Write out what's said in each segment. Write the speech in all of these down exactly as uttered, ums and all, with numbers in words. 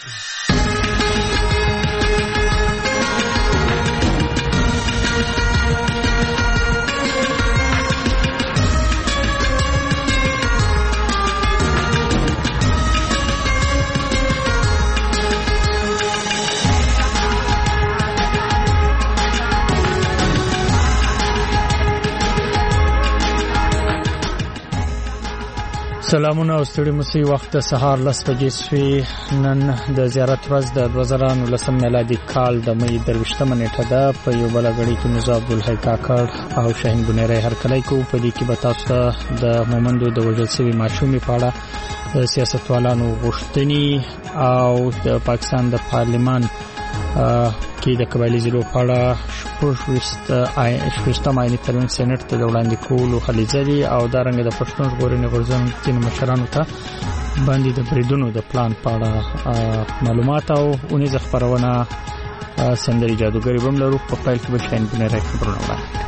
سلامونه او ستړي مسي وخت سهار لس بجې شوي. نن د زیارت ورځ د دوه زره نولسم میلادي کال د مې درویشتمه نیټه ده. په یو بل غړي کې مزه عبدالحی کاکړ او شاهین بنيري هرکلی کو. په دې کې به تاسو ته د مومندو د وژل شوي ماشومې په اړه د سیاستوالانو غوښتنې او د پاکستان د پارلمان کې د قبایلی ضلعو په اړه شپږم آئیني ترمیم سېنات ته د وړاندې کولو هلې ځلې او دارنګه د پښتون ژغورنې غورځنګ ځینو مشرانو ته باندې د بریدونو د پلان په اړه معلومات او اونیزه خپرونه سندري جادوګري بم لرو. په پیل کې به شاهین بنيري خبرونه وړاندې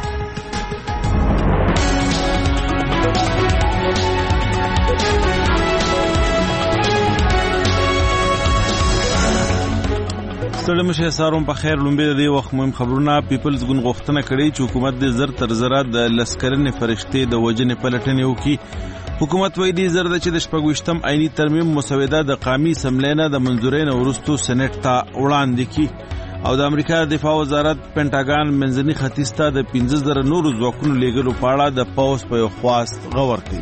سلام شه ساروم په خیر. لومبه د دې وخت مهم خبرونه. پیپلز ګوند غوښتنه کړې چې حکومت د زر تر زره د لسکرنې فرشتي د وجنې پلټنې وکړي. حکومت وایي د زر د چې د شپږویشتم آئینی ترمیم مسوده د قومي سملینه د منځورۍ نه وروسته سېنات ته وړاندې کړي او د امریکا دفاع وزارت پینټاګان منځني ختیځ ته د پنځه زره نورو ځواکونو لیږلو په اړه د پوز په خواست غور کوي.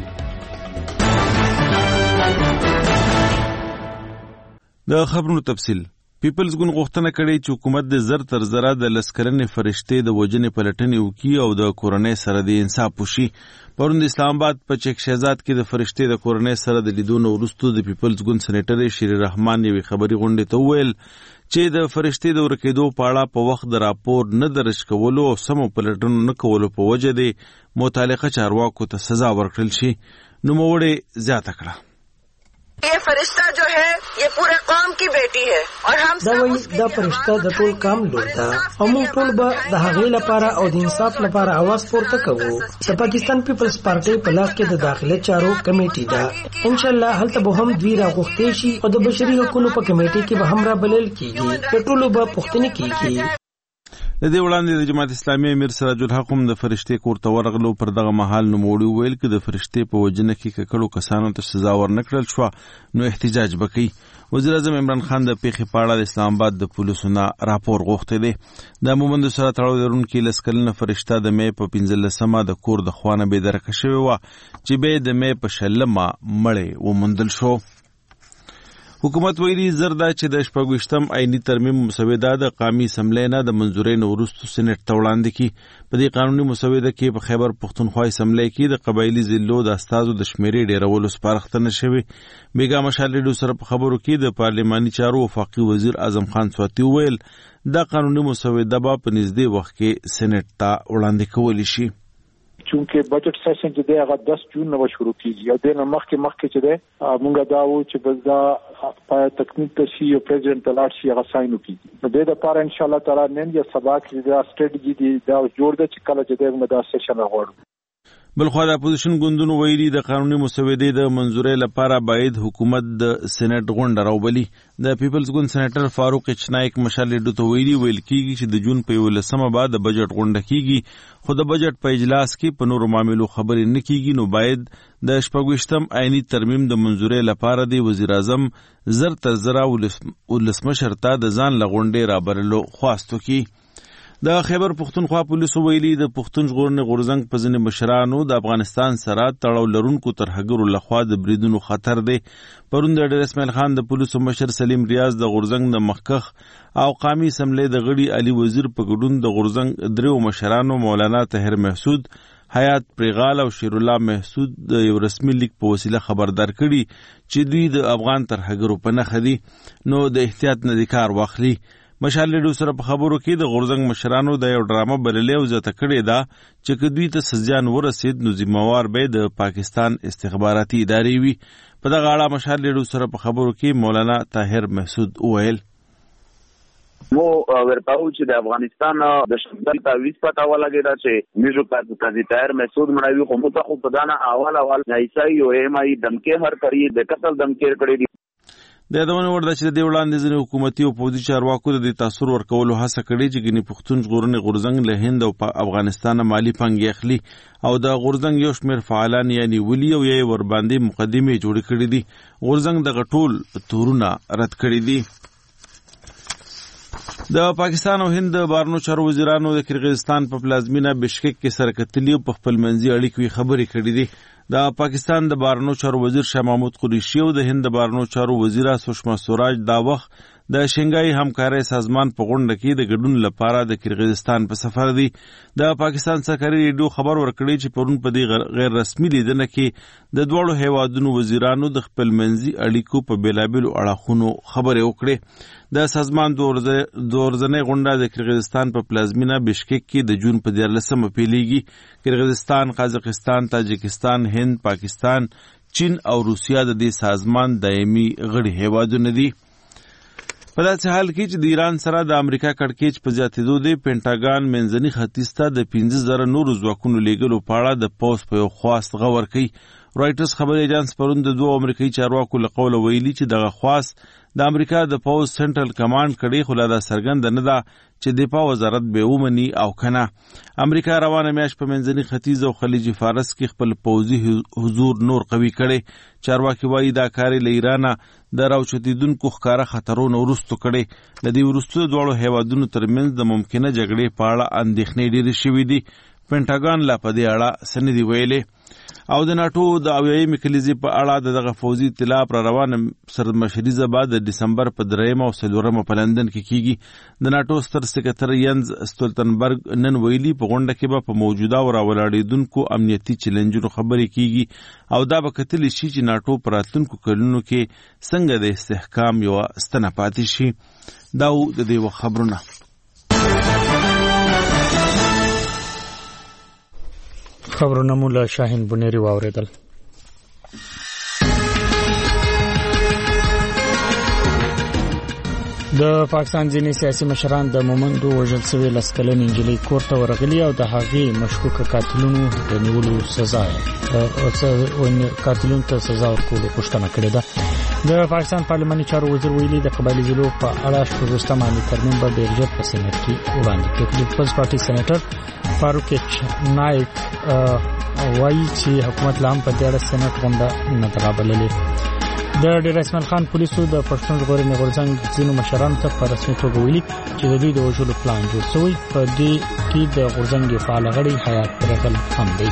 د خبرونو تفصیل. پیپلز ګوند غوښتنه کړې چې حکومت د زر تر زره د لسکرنې فرشتي د وجنې پلټنې وکړي او د کورنۍ سره د انصاف وشي. پرون د اسلام آباد په چک شهزاد کې د فرشتي د کورنۍ سره د لیدونو وروسته د پیپلز ګوند سېنیټر شری رحمان یوې خبري غونډې ته وویل چې د فرشتي د ورکېدو په اړه په وخت د راپور نه درج کولو او سمو پلټنو نه کولو په وجه د متعلقه چارواکو ته سزا ورکړل شي. نوموړې زیاته کړه ये फरिश्ता जो है ये पूरे कौम की बेटी है और हम सब دا فرشتہ د ټول قوم لور ده او موږ ټول به د هغې لپاره او د انصاف لپاره आवाज پورته کوو. د پاکستان پیپلز پارټي په لاس کې د داخلي چارو کمیټي ده. ان شاء الله هلته به هم دوی راغوښتي شي او د بشري حقوقو په کمیټي کې به هم را بلل کیږي. په ټولو به پوښتنې کیږي. د دې وړاندې د جماعت اسلامي امیر سراج الحق هم د فرشتي کور ته ورغلو. پر دغه مهال نوموړي وویل چې د فرشتي په وجنه کې ککړو کسانو ته سزا ورنکړل شو نو احتجاج وکړي. وزیر اعظم عمران خان د پیښې په اړه د اسلام آباد د پولیسو نه راپور غوښتی دی. د مومندو سره تړاو لرونکي لس کلنه فرشته د مې په پنځلسمه د کور د خوا نه بېدرکه شوې وه چې بیا د مې په شلمه مړې وموندل شو. حکومت ویلي زر دا چې د شپږویشتم آئیني ترمیم مسوده د قومي اسمبلۍ د منځورۍ نه وروسته سېنات ته وړاندې کړي. په دې قانوني مسوده کې په خیبر پښتونخوا اسمبلۍ کې د قبایلي ضلعو د استازو د شمیرې ډیرولو سپارښتنه شوې. بیګا مشال ریډیو سره په خبرو کې د پارلماني چارو وفاقي وزیر اعظم خان سواتی وویل دا قانوني مسوده به په نږدې وخت کې سېنات ته وړاندې کولی شي. چونکه بجټ سیشن چې دی هغه دس جون نه شروع کیږي او د مخکې مخکې چې دی مونږ دا و چې بس دا په تکمیل ته شي او پریزیدنت لاړ شي هغه ساين وکړي. نو د دې لپاره ان شاء الله تعالی نن یا سبا کې دا سټریټجی دی دا جوړ دی چې کله چې دی موږ دا سیشن راغړو. بلخو د اپوزیشن ګوندونو ویلي د قانوني مسودې د منځورۍ لپاره باید حکومت د سېنات غونډه راوبلي. د پیپلز ګوند سېنیټر فاروق چنایک مشال ډو ته ویلي ویل کیږي چې د جون په یولسمه بعد د بجټ غونډه کیږي خو د بجټ په اجلاس کې په نورو معاملو خبرې نه کیږي. نو باید د شپږویشتم آئیني ترمیم د منځورۍ لپاره د وزیر اعظم زر تر زره ولسمشر ته د ځان له غونډې رابللو خواست وکړي. د خیبر پښتونخوا پولیسو ویلي د پښتون ژغورنې غورځنګ په ځینې مشرانو د افغانستان سره تړاو لرونکو ترهګرو لخوا د بریدونو خطر دی. پرون د ډېر اسماعیل خان د پولیسو مشر سلیم ریاض د غورځنګ د مخکخ او قومي اسمبلۍ د غړي علي وزیر په ګډون د غورځنګ دریو مشرانو مولانا طاهر محسود، حیات پریغال او شیر الله محسود د یو رسمي لیک په وسیله خبردار کړي چې دوی د افغان ترهګرو په نښه دي نو د احتیاط نه کار واخلي. مشال ډو سره په خبرو کې د غورځنګ مشرانو د یو ډرامه بللې او زته کړې ده چې که دوی ته سزیان ورسید نو ذمہوار به د پاکستان استخباراتي ادارې وي. په دغه اړه مشال ډو سره په خبرو کې مولانا طاهر محسود وویل مو ورپاو چې د افغانستان د شمال تعویض پتا ولګی دا چې میجو قاضي طاهر محسود مړوي خو مو ته خو په دانا اول اول نایسای او ایم ای دمکه هر کړی د قتل دمکه کړی. د یادونه ورده چې د وړاندې ځینې حکومتي او پوځي چارواکو د تاثیر ورکولو هڅه کړې چې ګنې پښتون ژغورنې غورځنګ له هند او افغانستان مالی پانګې اخلي او د غورځنګ یو شمېر فعالان یعنی ولي او یې ورباندې مقدمې جوړې کړې دي. غورځنګ دغه ټول تورونه رد کړي دي. د پاکستان او هند بهرنیو چارو وزیرانو د کرغیزستان په پلازمینه بشکک کې سره کتلي او په خپل منځي اړیکې خبرې کړې دي. د پاکستان د بهرنیو چارو وزیر شاه محمود قریشي او د هند د بهرنیو چارو وزیره سشما سوراج دا وخت د شنګای همکارۍ سازمان په غونډه کې د ګډون لپاره د کرغیزستان په سفر دي. د پاکستان سرکاري ریډیو خبر ورکړی چې پرون په دې غیر رسمي لیدنه کې د دوړو هیوادونو وزیرانو د خپل منځي اړیکو په بیلابیلو اړخونو خبرې وکړې. د سازمان د ورځنۍ غونډه د کرغیزستان په پلازمینه بشکک کې د جون په دیارلسمه پیلیږي. کرغیزستان، قازقستان، تاجکستان، هند، پاکستان، چین او روسیا د دې سازمان دایمي غړي هیوادونه دي. په داسې حال کې چې د ایران سره د امریکا کړکېچ په زیاتېدو دی، پینټاګان منځني ختیځ ته د پنځه زره نورو ځواکونو لیږلو په اړه د پوځ په یو خواست غور کوي. رایټرز خبري ایجنس پرون د دوه امریکایي چارواکو له قوله ویلي چې دغه خواست د امریکا د پوځ سنټرل کمانډ کړي، خو لا دا څرګنده نه ده چې دفاع وزارت به ومني او کنه. امریکا روانه میاشت په منځني ختیځ او خلیج فارس کې خپل پوځي حضور نور قوي کړي. چارواکي وایي دا کار له ایران د راوچتیدونکو ښکاره خطرونو وروسته کړي. له دې وروسته دواړو هیوادونو ترمنځ د ممکنه جګړې په اړه اندېښنې ډېرې شوې دي. پینټاګان لا په دې اړه څه نه دي ویلي. او د ناټو د اویایمې کلیزې په اړه د دغه پوځي اطلاع پر روانه سرمشریزه بعد د ډسمبر په درېیمه او څلورمه په لندن کې کیږي. د ناټو ستر سکرټر ینز ستولتنبرګ نن ویلي په غونډه کې به په موجوده او راولاړېدونکو امنیتي چیلنجونو خبرې کیږي او دا به کتلی شي چې ناټو په راتلونکو کلونو کې څنګه د استحکام یوه ستنه پاتې شي. دا و د دې وخت خبرونه. خبرونه مو له شاهین بنيري واوریدل. د پاکستان ځینې سیاسي مشران د مومندو وژل شوې لسکلن انجلۍ کور ته ورغلي او د هغې مشکوکه قاتلونو د نیولو سزا یې قاتلونو ته سزا ورکولو غوښتنه کړې ده. د پاکستان پارلماني چارو وزیر ویلي د قبایلي ضلعو په اړه شپږویشتم عامې ترمیم به ډېر ژر په سینټ کې وړاندې کړي. پیپلز پارټي سینیټر فاروق چنایک وایي چې حکومت لا هم په دې اړه سینټ غونډه نه ده رابللې. د ډیر اسماعیل خان پولیسو د پښتون ژغورنې غورځنګ ځینو مشرانو ته په رسمي توګه ویلي چې د دوی د وژلو پلان جوړ شوی. په دې کې د غورځنګ یو فعال غړی حیات پرغل هم دی.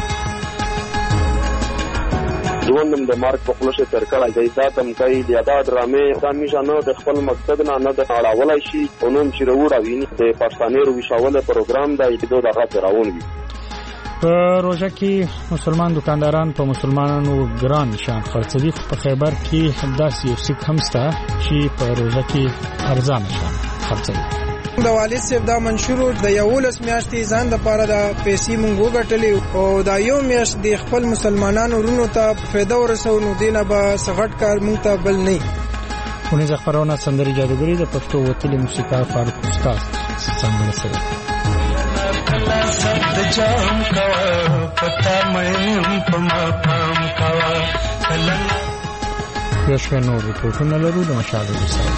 ژوندم د مارک په خلوشه تر کړه دی ذاتم کوي د ادا درامې ځان نشانه د خپل مقصد نه نه د اړولای شي قانون چې وروړه ویني د پښتانه ویشاوله پروګرام د ایدو دغه راون وي. په روژه کې مسلمان دکانداران په مسلمانانو ګران شان خرڅوي. په خیبر کې داسې یو سیک هم شته چې په روژه کې ارزان شان خرڅوي. د والد صاحب دا منشور د یولس میاشتې ځان د پاره د پیسې مونږ وګټلې او دا یو میاشت د خپل مسلمانانو ورونو ته فایده ورسو نو دینه به سغټ کار مونږ ته بل نه. ونې ځخبرونه سندري جادوګری د پښتو وتلې موسیقار فاروق استاد څنګه سره د جام کا پتا مې په ما پام کا کلن یو نور ریپورټونه لرو د مشاهده وسایل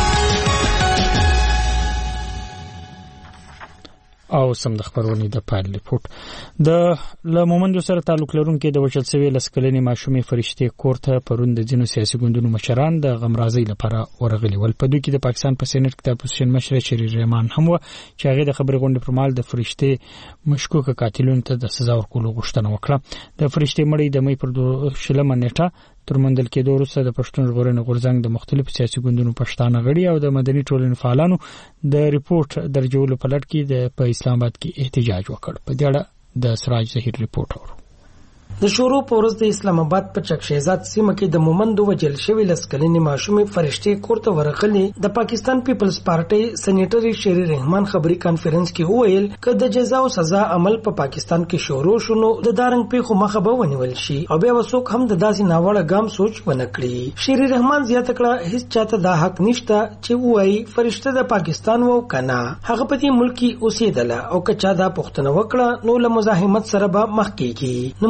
او سم د خبرونې د پایل ریپورت. د لمومندو سره تعلق لرونکي د وچل سوي لسکلنې ماشومې فرشته کورته پرون د جنو سیاسي ګوندونو مشران د غمرازي لپاره ورغلي ول. په دوی کې د پاکستان په سېنات کې د اپوزیشن مشر شریر رحمان هم و چې هغه د خبرې غونډې پر مهال د فرشته مشکوکه قاتلونو ته د سزا ورکولو غوښتنه وکړه. د فرشته مړی د مې پر شلمه نیټه تر مندل کې د وروسته د پښتون ژغورنې غورځنګ د مختلفو سیاسي ګوندونو پښتانه غړي او د مدني ټولنې فعالانو د ریپورت درجولو په لړ کې د په اسلام آباد کې احتجاج وکړ. په دې اړه د سراج ظهیر ریپورت اورو. د شورو پورز د اسلام آباد په چک شهزاد سیمه کې د مومندو وجل شوی لسکلنې ماشومې فرشته کورته ورغلي. د پاکستان پیپلز پارټي سېنیټر شریر رحمان خبري کانفرنس کې وویل چې د جزا او سزا عمل په پاکستان کې شروع شونه د دارنګ پیښو مخه به ونیول شي او بیا وسوک هم د داسې ناوړه ګام سوچ ونه کړي. شریر رحمان زیاته کړه هیڅ چاته دا حق نشته چې وایي فرشته د پاکستان وو کنه هغه په دې ملک کې اوسېدله او که چا دا پښتنه وکړه نو له مزاحمت سره به مخ کېږي. نو موړي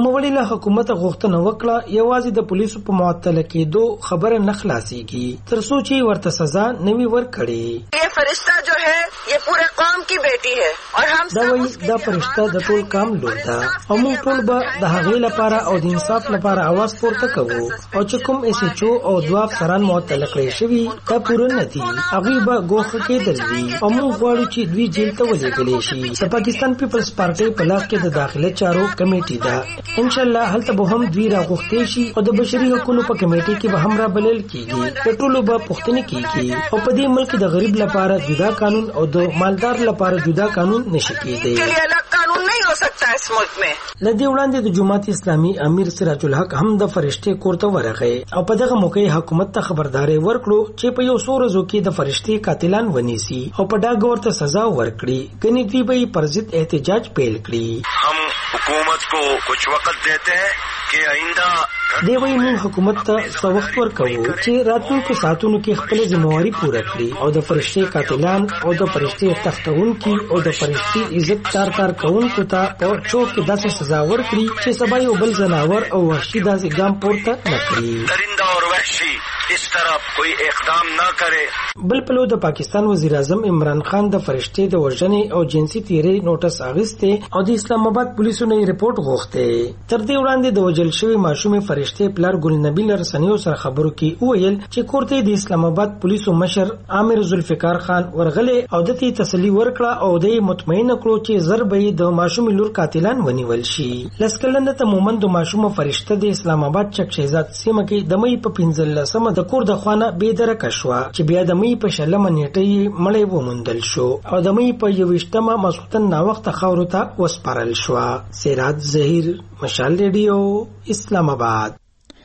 بیا حکومت غوښتنه وکړه یوازې د پولیسو په معطله کېدو خبره نه خلاصيږي تر څو چې ورته سزا نوي ورکړي. ये फरिश्ता जो है ये पूरे कौम की बेटी है और हम دا وایي دا فرشته د ټول قوم لور ده او موږ ټول به د هغې لپاره او د انصاف لپاره आवाज پورته کوو او چې کوم اس ایچ او او دوه افسران معطل کړي شوي دا پوره نه دي هغوی به ګوښه کېدل وي او موږ غواړو چې دوی جیل ته ولېږلی شي. د پاکستان پیپلز پارټۍ په لاس کې د داخله چارو کمیټې ده انشاءالله هلته به هم دوی راغوښتې شي او د بشري حقوقو په کمیټې کې به هم رابلل کېږي. د ټولو به پوښتنې کېږي او په دې ملک د غریب لپاره جدا قانون او د مالدار لپاره جدا قانون نشي کېدی. कानून नहीं हो सकता इस मुल्क में. لدی وړاندې د جماعت اسلامي امیر سراج الحق هم د فرشتې کور ته ورغی او په دغه موقع حکومت ته خبرداري ورکړو چې په یو څو ورځو کې د فرشتې قاتلان ونیسي او په ډاګ ورته سزا ورکړي کني دوی به پر ضد احتجاج پیل کړي. हम हुकूमत को कुछ वक्त देते हैं कि आइंदा دی وایي موږ حکومت ته څه وخت ورکوو چې راتلونکو ساعتونو کې خپله ذمهواري پوره کړي او د فرشتې قاتلان او د فرشتې تختونکي او د فرشتې عزت تار تار کوونکو ته په چوک کې داسې سزا ورکړي چې سبا یو بل ځناور او وحشي داسې ګام پورته نه کړي. درنده اور وحشي اس طرف کوئی اقدام نہ کرے. بل پلو د پاکستان وزیر اعظم عمران خان د فرشتې د وژنې او جنسي تیرې نوټس اخیسته او د اسلام آباد پولیسو نه ریپورت غوښته. تر دې وړاندې د وژل شوی ماشومې فرشتې پلار ګل نبی له رسنیو سره خبرو کې وویل چې کورته د اسلام آباد پولیسو مشر عامر ذوالفقار خان ورغله او د دې تسلی ورکړه او د مطمئن کړو چې ضربې د ماشومې لور قاتلان ونیول شي. لسکلند ته مومند ماشومه فرشته د اسلام آباد چک شهزاد سیمه کې د مې په پنځلسمه د کور د خوانه بې درکه شوه چې بیا د مې په شلمه نیټه یې مړی وموندل شو او د مې په یوویشتمه ماسخوتن ناوخته خاورو ته وسپارل شوه. سراج ظهیر مشال ریډیو اسلام آباد.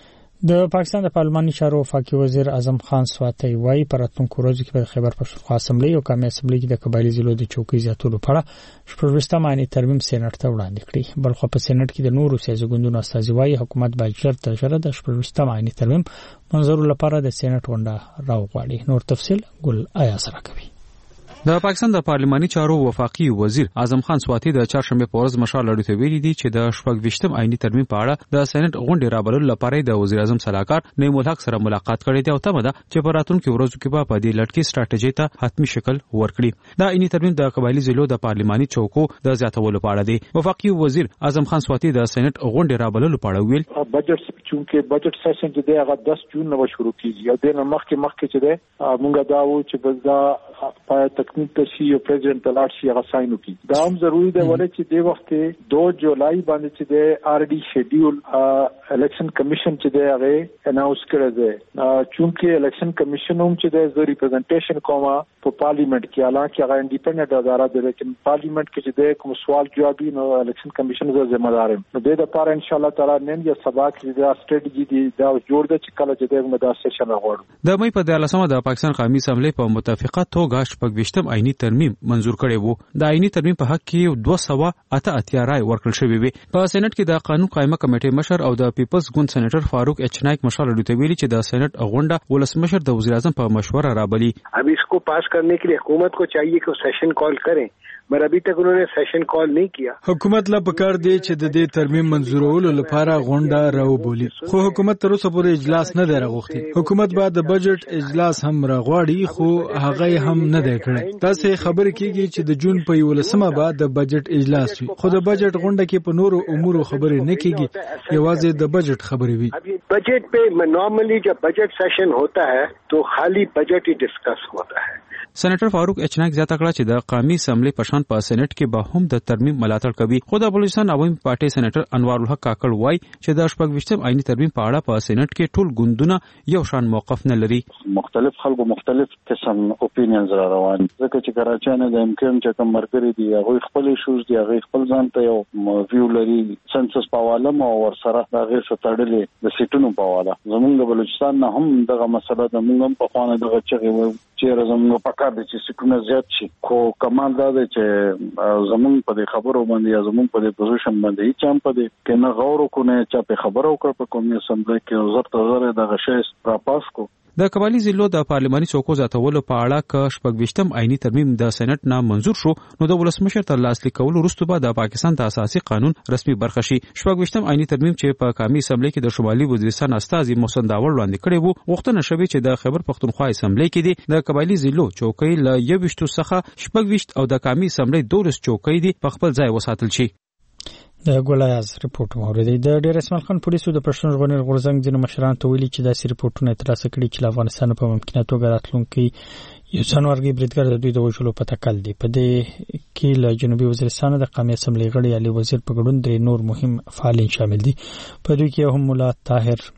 د پاکستان د پارلماني چارو وفاقي وزیر اعظم خان سواتی وايي پر راتلونکو ورځو کې په خیبر پښتونخوا اسمبلی او قومي اسمبلی کې د قبایلی ضلعو د چوکۍ زیاتولو په اړه شپږویشتم عیني ترمیم سېنات ته وړاندې کړی. بلخو په سېنات کې د نورو سیاسي ګوندونو استازي وايي حکومت باید ژر تر ژره د شپږویشتم عیني ترمیم منظور لپاره د سېنات غونډه راوغواړي. نور تفصیل ګل آیا سره کوي. د پاکستان د پارلماني چارو وفاقي وزیر اعظم خان سواتی د چهارشنبه په ورځ مشال لړۍ ته ویلي دي چې د شپږویشتم عیني ترمیم په اړه د سېنات غونډې رابللو لپاره د وزیر اعظم صلاحکار نعیم الحق سره ملاقات کړې ده او تمه ده چې په راتلونکو ورځو کې به په دې لړ کې ستراتیژي ته حتمی شکل ورکړي. دا عیني ترمیم د قبایلی ضلعو د پارلماني چوکو د زیاتولو په اړه دی. وفاقي وزیر اعظم خان سواتی د سېنات غونډې رابللو په اړه ویل بجټ چونکه بجټ سیشن چې دی هغه دس جون نو شروع کیږي او د مخکې مخکې چې دی مونږ دا و چې بس دا په تکنیک ته شي او پریزیدنت تلاړ شي هغه ساين وکړي. دا هم ضروری دی ولې چې د وخت دو جولای باندې چې د آر ډي شیډیول الیکشن کمیشن چې دی هغه اناونس کړی دی چونکه الیکشن کمیشن هم چې د ریپرزنټیشن کومه په پارلیمنت کې حالانکه هغه انډیپندنت اداره ده لیکن پارلیمنت کې چې د کوم سوال جوابي نو الیکشن کمیشن زو ذمہ دار یم. نو د لپاره ان شاء الله تعالی نن یا سبا کې د استراتیژي دی دا جوړ د چې کله چې د موږ سیشن راغړو. د مې په دلسمه د پاکستان قومي اسمبلی په متفقه توګه شپږویشتم عیني ترمیم منظور کړی وو. د عیني ترمیم په حق کې دوه سوه اته اتیا رای ورکړل شوې وي. په سېنات کې د قانون قائمه کمیټې مشر او د پیپلز ګوند سېنیټر فاروق اچ نایک مشال لري ویلي چې د سېنات غونډه ولسمشر د وزیر اعظم په مشوره رابلی. اب इसको पास करने के लिए हुकूमत को चाहिए कि सेशन कॉल करें مگر ابھی تک انہوں نے سیشن کال نہیں کیا. حکومت لا پکار دی چې د دې ترمیم منظورولو لپاره غونډه راوبولي خو حکومت تر اوسه پورې اجلاس نه دی راغوښتي. حکومت بعد د بجټ اجلاس هم راغواړي خو هغه هم نه دی کړی. تاسو خبر کیږي چې د جون په یولسمه بعد د بجټ اجلاس وي خو د بجټ غونډه کې په نورو امورو خبرې نه کیږي یوازې د بجټ خبرې وي. ابھی بجٹ پہ نارملی جب بجٹ سیشن ہوتا ہے تو خالی بجٹ ہی ڈسکس ہوتا ہے. سېنیټر فاروق اچ نایک زیاته کړه چې د قومي اسمبلی پشان په سېنات کې به هم د ترمیم ملاتړ کوي. خو د بلوچستان عوامي پارټي سېنیټر انوار الحق کاکړ وایي چې د شپږویشتم عیني ترمیم په اړه په سېنات کې ټول ګوندونه یو شان موقف نه لري. مختلف خلکو مختلف قسم اپینینز را روان ځکه چې کراچۍ نه د امکان چې کوم مرګري دي هغه خپل شوز دي هغه خپل ځان ته یو ویو لري سنسس په حواله مو ور سره هغه ستړلې د سیټونو په حواله زمونږ د بلوچستان نه هم دغه مسله د موږ په خوانه دغه چې چې زمونږ په کار دي چې سیټونه زیات شي خو کمال دا دی چې زمونږ په دې خبرو باندې یا زمونږ په دې پوزیشن باندې هیڅ هم په دې کې نه غور وکړو نه چا په خبرو وکړ په کومې اسمبلی کې زر ته زر دغه شی را پاس کو. د قبایلی ضلعو د پارلماني څوکو زیاتولو په اړه ک شپږویشتم آئینی ترمیم د سېنات نه منزور شو نو د ولسمشر تر لاسلیک کولو وروسته به د پاکستان د اساسي قانون رسمي برخه شي. شپږویشتم آئینی ترمیم چې په قومي اسمبلی کې د شمالي وزیرستان استازي محسن داور وړاندې کړی وو غوښتنه شوې چې د خیبر پختونخوا اسمبلی کې د قبایلی ضلعو چوکۍ له یوویشتو څخه شپږویشت او د قومي اسمبلی دولس چوکۍ دي په خپل ځای وساتل شي. د ګولایاز ریپورت موریدي د ډیر اسماعیل خان پولیسو د پښتون ژغورنې غورځنګ ځینو مشران ته ویلي چې داسې ریپورتونه ترلاسه کړي چې افغانستان په ممکنه توګه راتلونکي یو څنورګي بریدګر د دوی د وژلو په تکل دی. په دې کې له جنوبي وزیرستان د قومي اسمبلی غړي علي وزیر په ګډون درې نور مهم فعالین شامل دي. په دوی کې هم مولا طاهر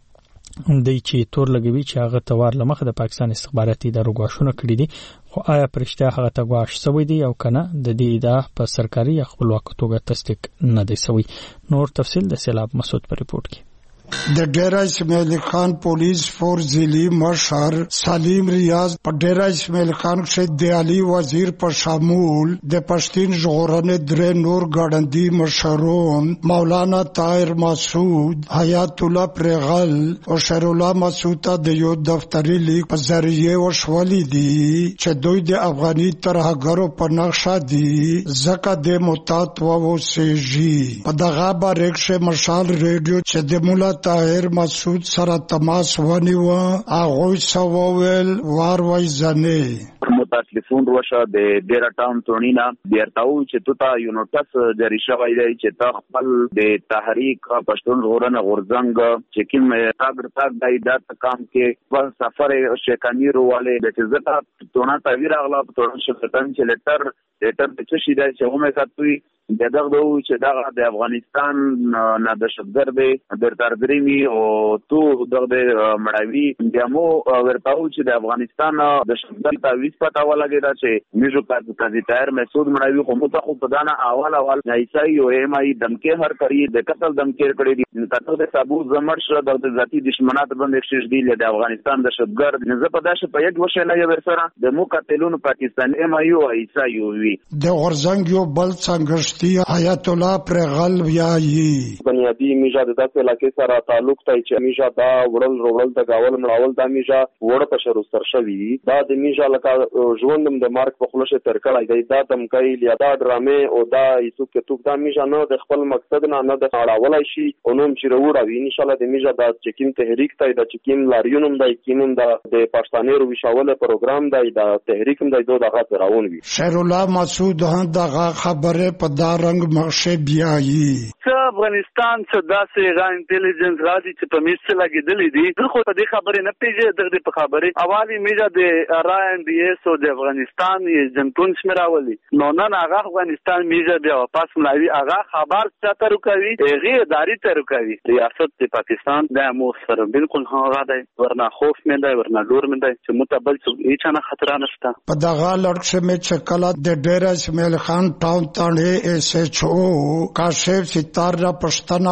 دی چې تور لګوي چې هغه توار لمخه د پاکستان استخباراتي ادارو غواښونه کړی دي خو آیا پرشته هغه ته غواښ سوی دی او کنه د دې ادعا په سرکاري خپلواک توګه تصدیق نه دی سوی. نور تفصیل د سیلاب مسعود په ریپورت کې. د ډیرا اسماعیل خان پولیس فورس ضلعي مشر سلیم ریاض په ډیرا اسماعیل خان کې د علي وزیر په شامل د پښتون ژغورنې درې نور ګړندي مشرون مولانا طاهر مسعود حیات الله پرغل او شر الله مسعود د یو دفتري لیک په ذریعه وشولې دي چې دوی د افغاني ترهګرو په نقشه دي ځکه د متات و وسېږي. په دغه بارکشه مشال ریډیو چې د مولا طاهر مسعود سره تماس ونیو هغه سوال وار وای زنه متاسفون روشه د ډیرا ټاون تونینا بیرتاو چې توتا یو نوټس جری شوی دی چې تا خپل د تحریک پښتون ژغورنې غورځنګ چې کوم تاګر تاګ دای د کام کې په سفر شیکانی رواله د چې زتا تونه تعبیر اغلا په تون شفتن چې لټر لټر د څه شي دی چې هم ساتوي د دغه چې دا د افغانستان نه د شګر دی د ترګریمي او تو دغه مړاوي دمو ورتاو چې د افغانستان د شګر ته ویس پتا ولګیدا چې میجو کاځي تایر مسعود مړاوي خو مت خو په دانا اول اول ایسای او ایم ای دمکه هر کړی د قتل دمکه کړی دي تاسو د سابو زمر شو د ذاتی دشمنات باندې شش دی د افغانستان د شګر نه په داشه په یک وشه نه ورسره د مو قتلون پاکستان ایم ای او ایسای وی د غرزنګ یو بل څنګه حیات الله پرغل ویایي بنیادی میجا د داسې علاقې سره تعلق دی چې میجا دا وړل وړل د گاول مړاول دا میجا وړ په شروع سر شوی دا د میجا لکه ژوندم د مارک په خلوشه تر کړای دی دا دمکای یا دا ډرامې او دا ایسو کې توک دا میجا نه د خپل مقصد نه نه د اړولای شي او نوم چې وروړي ان شاء الله د میجا د چکین تحریک ته د چکین لاریونم د کینم د پښتانه وشاوله پروګرام دی د تحریکم د دوه دغه راون وي. شیر الله مسعود هم دغه خبره په دارنګ مخشه بیایي چې افغانستان څخه داسې را انټيليجنس راځي چې په میسته لګیدلې دي خو په دې خبره نه پیژې دغه په خبره اوالي میجا د را ان ډي اس او د افغانستان یې جنتون شمراولي نو نن هغه افغانستان میجا بیا واپس ملاوي هغه خبر چاته رکوي هغه اداري ته رکوي ریاست د پاکستان د مو سره بالکل هغه دی ورنه خوف مې دی ورنه ډور مې دی چې متبل څه هیڅ نه خطر نشته. په دغه لړکشه مې چې کله د ډیر اسماعیل خان ټاون تاڼې ایس ایچ او کاشف ستار را پښتنه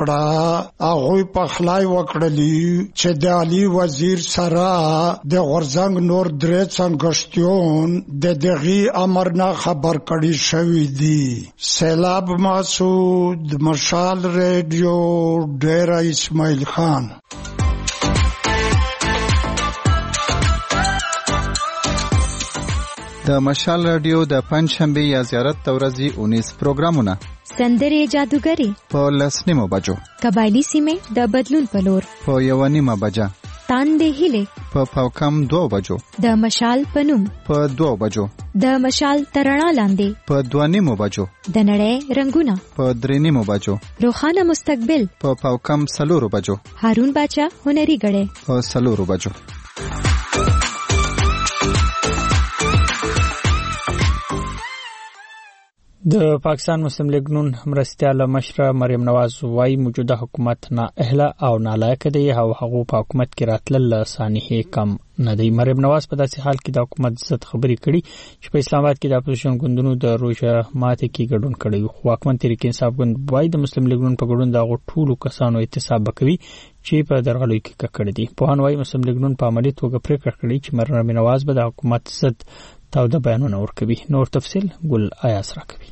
وکړه هغه په خلای وکړلی چې د علي وزیر سره د غورځنګ نور درې څنګهشتون د دغه امر نه خبر کړي شوی دی. سیلاب مسعود مشال ریډیو ډیر اسماعیل خان. د مشال رادیو د پنځشنبه یا زیارت تورزی اونیس پروګرامونه سندرې جادوګری په لسنیمو بجو قبایلی سیمه د بدلون پلور په یوانیمه بجا تاندې هله په پاوکم دو بجو د مشال پنوم په دو بجو د مشال ترڼا لاندې په دوانیمو بجو د نړۍ رنگونه په درینیمو بجو روخانه مستقبل په پاوکم سلورو بجو هارون باچا هنري غړې په سلورو بجو. د پاکستان مسلم لیگ نون مرستیال مشره مریم نواز وايي موجوده حکومت نه اهله او نالایق دی او هغه په حکومت کې راتلل سانحه کم نه دی. مریم نواز په داسې حال کې د حکومت ضد خبرې کړي چې په اسلام آباد کې د اپوزیشن ګوندونو د روزه ماته کې ګډون کړي خو حکومت تحریک انصاف ګوند وايي د مسلم لیگ نون په ګډون د غټولو کسانو احتساب وکوي چې په درغلي کې کړي دي. په هان وايي مسلم لیگ نون په عملی توګه پریکړه کړې چې مریم نواز به د حکومت ضد تاوده بیانونه ورکوي. نور تفصیل ګل آیاس راکوي.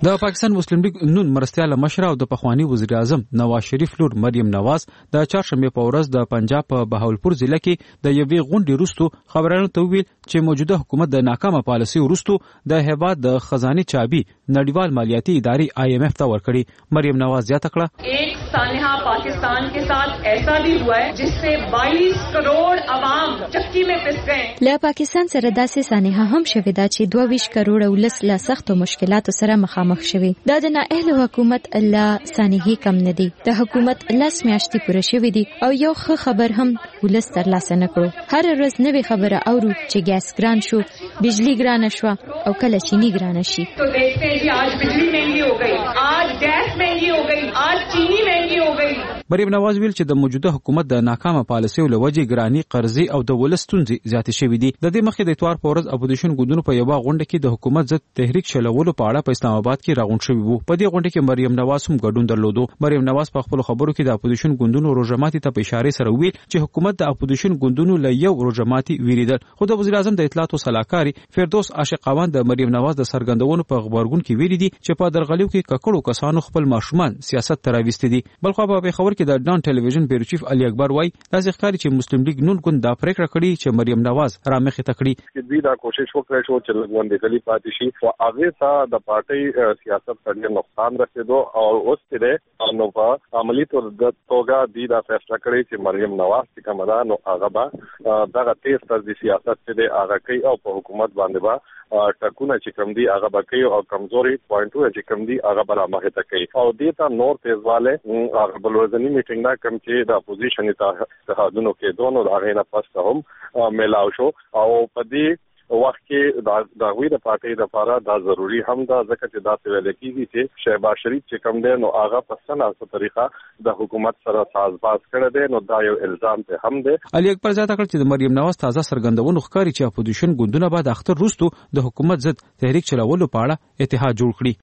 د پاکستان مسلم لیگ نون مرستيال مشر او د پخوانی وزیر اعظم نواز شریف لور مریم نواز د چهارشنبه په ورځ د پنجاب په بهاولپور ضلع کې د یوې غونډې وروسته خبرانو ته ویل چې موجوده حکومت د ناکامه پالیسي وروسته د هیواد د خزانه چابي نړیوال مالیاتي ادارې آئی ایم ایف ته ورکړي. مریم نواز زیاته کړه ایک سانحہ پاکستان کے ساتھ ایسا بھی ہوا ہے جس سے بائیس کروڑ عوام چکی میں پس گئے. له پاکستان سره داسې سانحه هم شوې ده چې دوه ویشت کروڑ ولس له سختو مشکلاتو سره مخامخ شوي. دا د نااهل حکومت الله سانحه کم نه دي. د حکومت لاس میاشتې پوره شوې دي او یو ښه خبر هم ولس ترلاسه نه کړو. هر ورځ نوې خبره اورو چې ګیس ګران شو، بجلی ګران شو او کله چینی ګران شي. تو دیکھتے ہیں جی آج بجلی مہنگی ہو گئی، آج گیس مہنگی ہو گئی، آج چینی مہنگی ہو گئی. مریم نواز ویل چې د موجوده حکومت د ناکامه پالیسیو له وجې ګرانی قرضې او د ولس ستونزې زیاتې شوې دي. د دې مخکې د اتوار په ورځ اپوزیشن ګوندونو په یوه غونډه کې د حکومت ضد تحریک چلولو په اړه په اسلام آباد کې راغونډ شوي وو. په دې غونډه کې مریم نواز هم ګډون درلودو. مریم نواز په خپل خبرو کې د اپوزیشن ګوندونو روزماتي ته په اشاره سره ویل چې حکومت د اپوزیشن ګوندونو له یو روزماتي ویریدل. خو د وزیر اعظم د اطلاعات او سلاکاري فردوس عاشقاوان د مریم نواز د سرګندونو په خبرګون کې ویلي دي چې په درغلیو کې ککړو کسانو خپل ماشومان سیاست ته راوستي دي. بلخو په خبر کې د ډان ټلویزیون بیرو چیف علي اکبر وای داسې ښکاري چې مسلم لیگ نون ګوند دا پریکړه کړې چې مریم نواز رامخې ته کړي. چې دوی دا کوشش وکړي چې لږ غلي پاتې شي او هغه ته د پارټي سیاست ته نقصان رسیدو او اوس دې نو په عملی تور د توګه دی دا فیصله کړی چې مریم نواز چې کومه ده نو هغه به دغه تیز طرز سیاست چې هغه کوي او په حکومت باندې به ټکونه چې کوم دي هغه به کوي او کمزوري پوینټونه چې کوم دي هغه به رامخې ته کوي او دې ته نور تیزواله هغه بلوزنی میټینګ نه کوم چې د اپوزیشن اتحادونو کې دوه د هغه نه پس هم ملاو شو او په دې وخت کې د غوی د پارټي لپاره دا ضروری هم دا ځکه چې دا څه ویل کېږي چې شهباز شریف چې کوم دی نو هغه په سناسه طریقه د حکومت سره سازباز کړی دی نو دا یو الزام ته هم دی. علي اکبر زیاته کړ چې د مریم نواز تازه سرګندونو ښکاري چې اپوزیشن ګوندونه بعد اختر وروسته د حکومت ضد تحریک چلولو په اړه اتحاد جوړ کړي.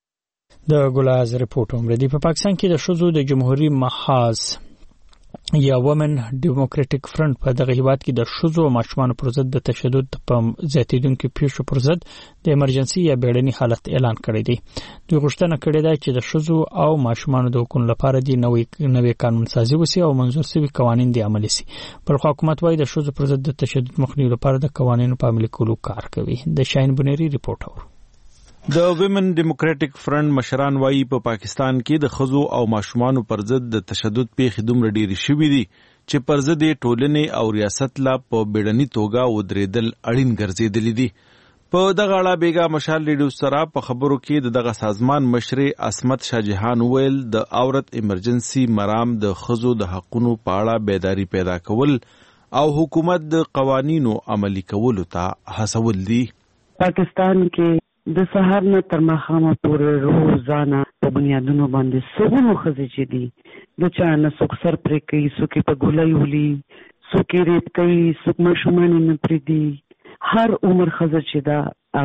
د ګلاز رپورټ هم ردی په پاکستان کې د ښځو د جمهوریت محاذ یا وومن ډیموکراټک فرنٹ په دغه هیواد کې د ښځو او ماشومانو پر ضد د تشدد په زیاتیدونکو پیښو پر ضد د ایمرجنسي یا بیړني حالت اعلان کړی دی. دوی غوښتنه کړې ده چې د ښځو او ماشومانو د حقوقو لپاره د نوې نوې قانون سازي وشي او منظور شوي قوانين د عملي شي. بل خو حکومت وايي د ښځو پر ضد د تشدد مخنیوي لپاره د قوانینو په عملي کولو کار کوي. د شاهین بنيري رپورټ اور د ویمن ډیموکراټک فرنٹ مشران وایي په پاکستان کې د ښځو او ماشومانو پر ضد د تشدد پیښې دومره ډېرې شوې دي چې پر ضد یې ټولنې او ریاست لا په بیړني توګه ودرېدل اړین ګرځېدلي دي. په دغه اړه بیګا مشال ریډیو سره په خبرو کې د دغه سازمان مشر عصمت شاه جهان ویل د عورت ایمرجنسي مرام د ښځو د حقوقو په اړه بیداری پیدا کول او حکومت د قوانینو عملي کولو ته هڅول دي. پاکستان کې د سهار نه تر ماښامه پورې روزانه په بنیادونو باندې څومره ښځې چې دي د چا نه څوک سر پرې کوي، څوک یې په ګولۍ ولي، څوک یې ریپ کوي، څوک ماشومان یې نه پرېږدي. هر عمر ښځه چې ده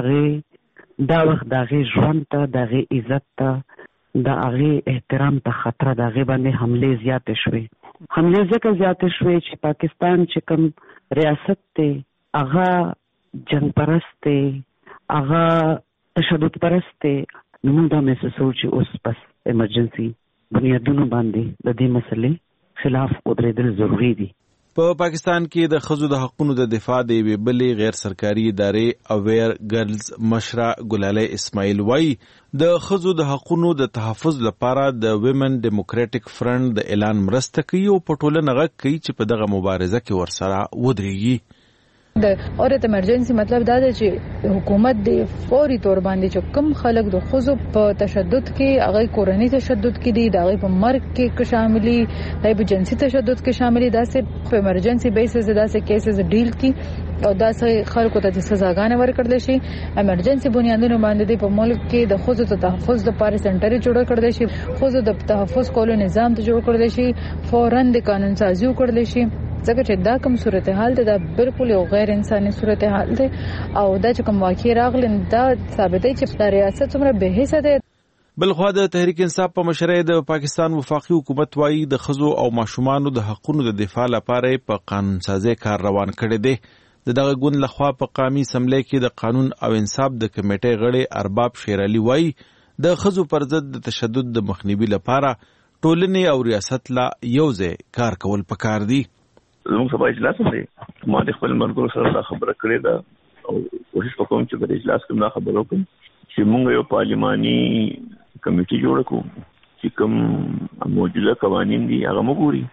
هغې دا وخت د هغې ژوند ته، د هغې عزت ته، د هغې احترام ته خطره، د هغې باندې حملې زیاتې شوې. حملې ځکه زیاتې شوې چې پاکستان چې کوم ریاست دی هغه جنګ پرست دی، هغه تشدد پرست دی. نو موږ دا محسوسوو چې اوس بس ایمرجنسي بنیادونو باندې د دې مسلې خلاف ودرېدل ضروري دي. په پاکستان کې د ښځو د حقوقو د دفاع د یوې بلې غیر سرکاري ادارې اویر ګرلز مشره ګلاله اسماعیل وایي د ښځو د حقوقو د تحفظ لپاره د ویمن ډیموکراټک فرنٹ د اعلان مرسته کوي او په ټولنه غږ کوي چې په دغه مبارزه کې ورسره ودرېږي. د اورت ایمرجنسي مطلب دا دی چې حکومت د فوري تور باندې چې کم خلک د خزو په تشدد کې هغه کورنۍ تشدد کې دي، دا غي په مرګ کې شاملي، دا په جنسي تشدد کې شاملي، دا سه په ایمرجنسي بیسز دا سه کیسز ډیل کی او دا سه خلکو ته سزاګانې ورکړل شي. ایمرجنسي بنیادونو باندې په ملک کې د خزو ته تحفظ لپاره سنټر جوړ کړل شي، خزو د تحفظ کولو نظام ته جوړ کړل شي، فوراً د قانون سازي وکړل شي. ځکه چې دا کوم صورتحال ده دا بالکل یو غیر انساني صورتحال ده او دا چې کوم واقع راغلی دا ثابتوي چې د ریاست څومره بې حسه ده. بلخوا د تحریک انصاف په مشرۍ د پاکستان وفاقي حکومت وایي د ښځو او ماشومانو د حقوقو د دفاع لپاره په قانون سازي کار روان کړی دی. د دغه ګوند لخوا په قومي اسمبلی کې د قانون او انصاف د کمیټې غړي ارباب شیر علي وایي د ښځو پر ضد د تشدد د مخنیوي لپاره ټولنې او ریاست لا یو ځای کار کول پکار دي. زموږ سبا اجلاس دی، ما د خپل ملګرو سره دا خبره کړې ده او کوشش وکوم چې په اجلاس کې دا خبره وکړم چې موږ یو پارلماني کمیټي جوړ کړو چې کوم موجوده قوانین دي هغه موږ ګوري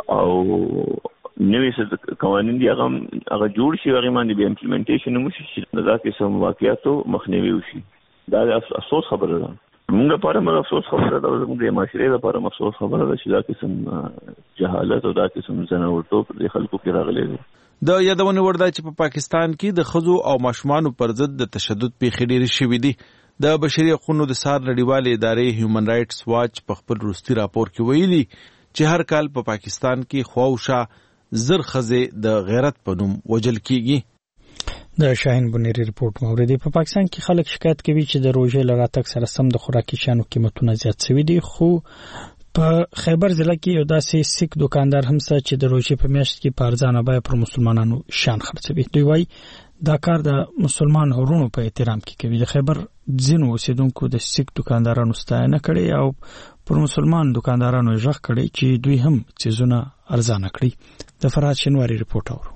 او نوې څه قوانین دي هغه هغه جوړ شي، هغه باندې به امپلیمنټیشن وشي چې دا قسم واقعیاتو مخنیوي وشي. دا افسوس خبره ده، موږ لپاره موږ افسوس خبره ده، موږ د معاشرې لپاره افسوس خبره ده چې دا قسم جهالت او دا قسم زناورتوب د خلکو کې راغلی دی. د یادونه ورده چې په پاکستان کې د ښځو او ماشومانو پر ضد د تشدد پیښې ډېرې شوې دي. د بشري حقوقو د سار نړیوالې ادارې هیومن رائټس واچ په خپل وروستي راپور کې ویلي چې هر کال په پاکستان کې خواوشا زر ښځې د غیرت په نوم وژل کیږي. د شاهین بنيري رپورټ موردی په پاکستان کې خلک شکایت کوي چې د روزې لغاتک سره سم د خوراکي شیانو قیمتونه زیات شوي دي، خو په خیبر ضلع کې یو داسې سیک دکاندار هم څه چې د روزې په میاشت کې په ارزانه بیه پر مسلمانانو شیان خرڅوي. دوی وایي دا کار د مسلمان ورونو په احترام کې کوي. د خیبر ځینو اوسیدونکو د سیک دکاندارانو ستاینه کړې او پر مسلمان دکاندارانو یې غږ کړی چې دوی هم څیزونه ارزانه کړي. د فرهاد شینواری رپورټ اورو.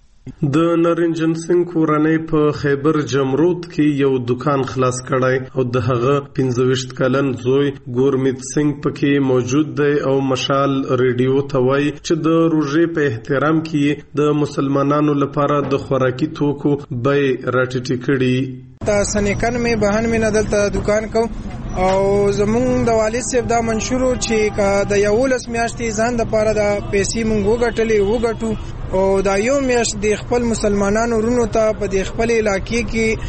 د نرنجن سنگ کورنۍ په خیبر جمرود کې یو دکان خلاص کړای او د هغه پنځه ویشت کلن زوی ګورمیت سنگ پکې موجود دی او مشال ریډیو ته وایي چې د روزې په احترام کې د مسلمانانو لپاره د خوراکي توکو بیې راټیټې کړي. تا سنیکن مې بهن مې نه دلته دکان کو او زمونږ د والد صاحب دا منشورو چې کا د یولس میاشتې ځان د پاره د پیسې مونږ وګټلې وګټو او دا یو میاشت د خپل مسلمانانو رونو ته په د خپل علاقې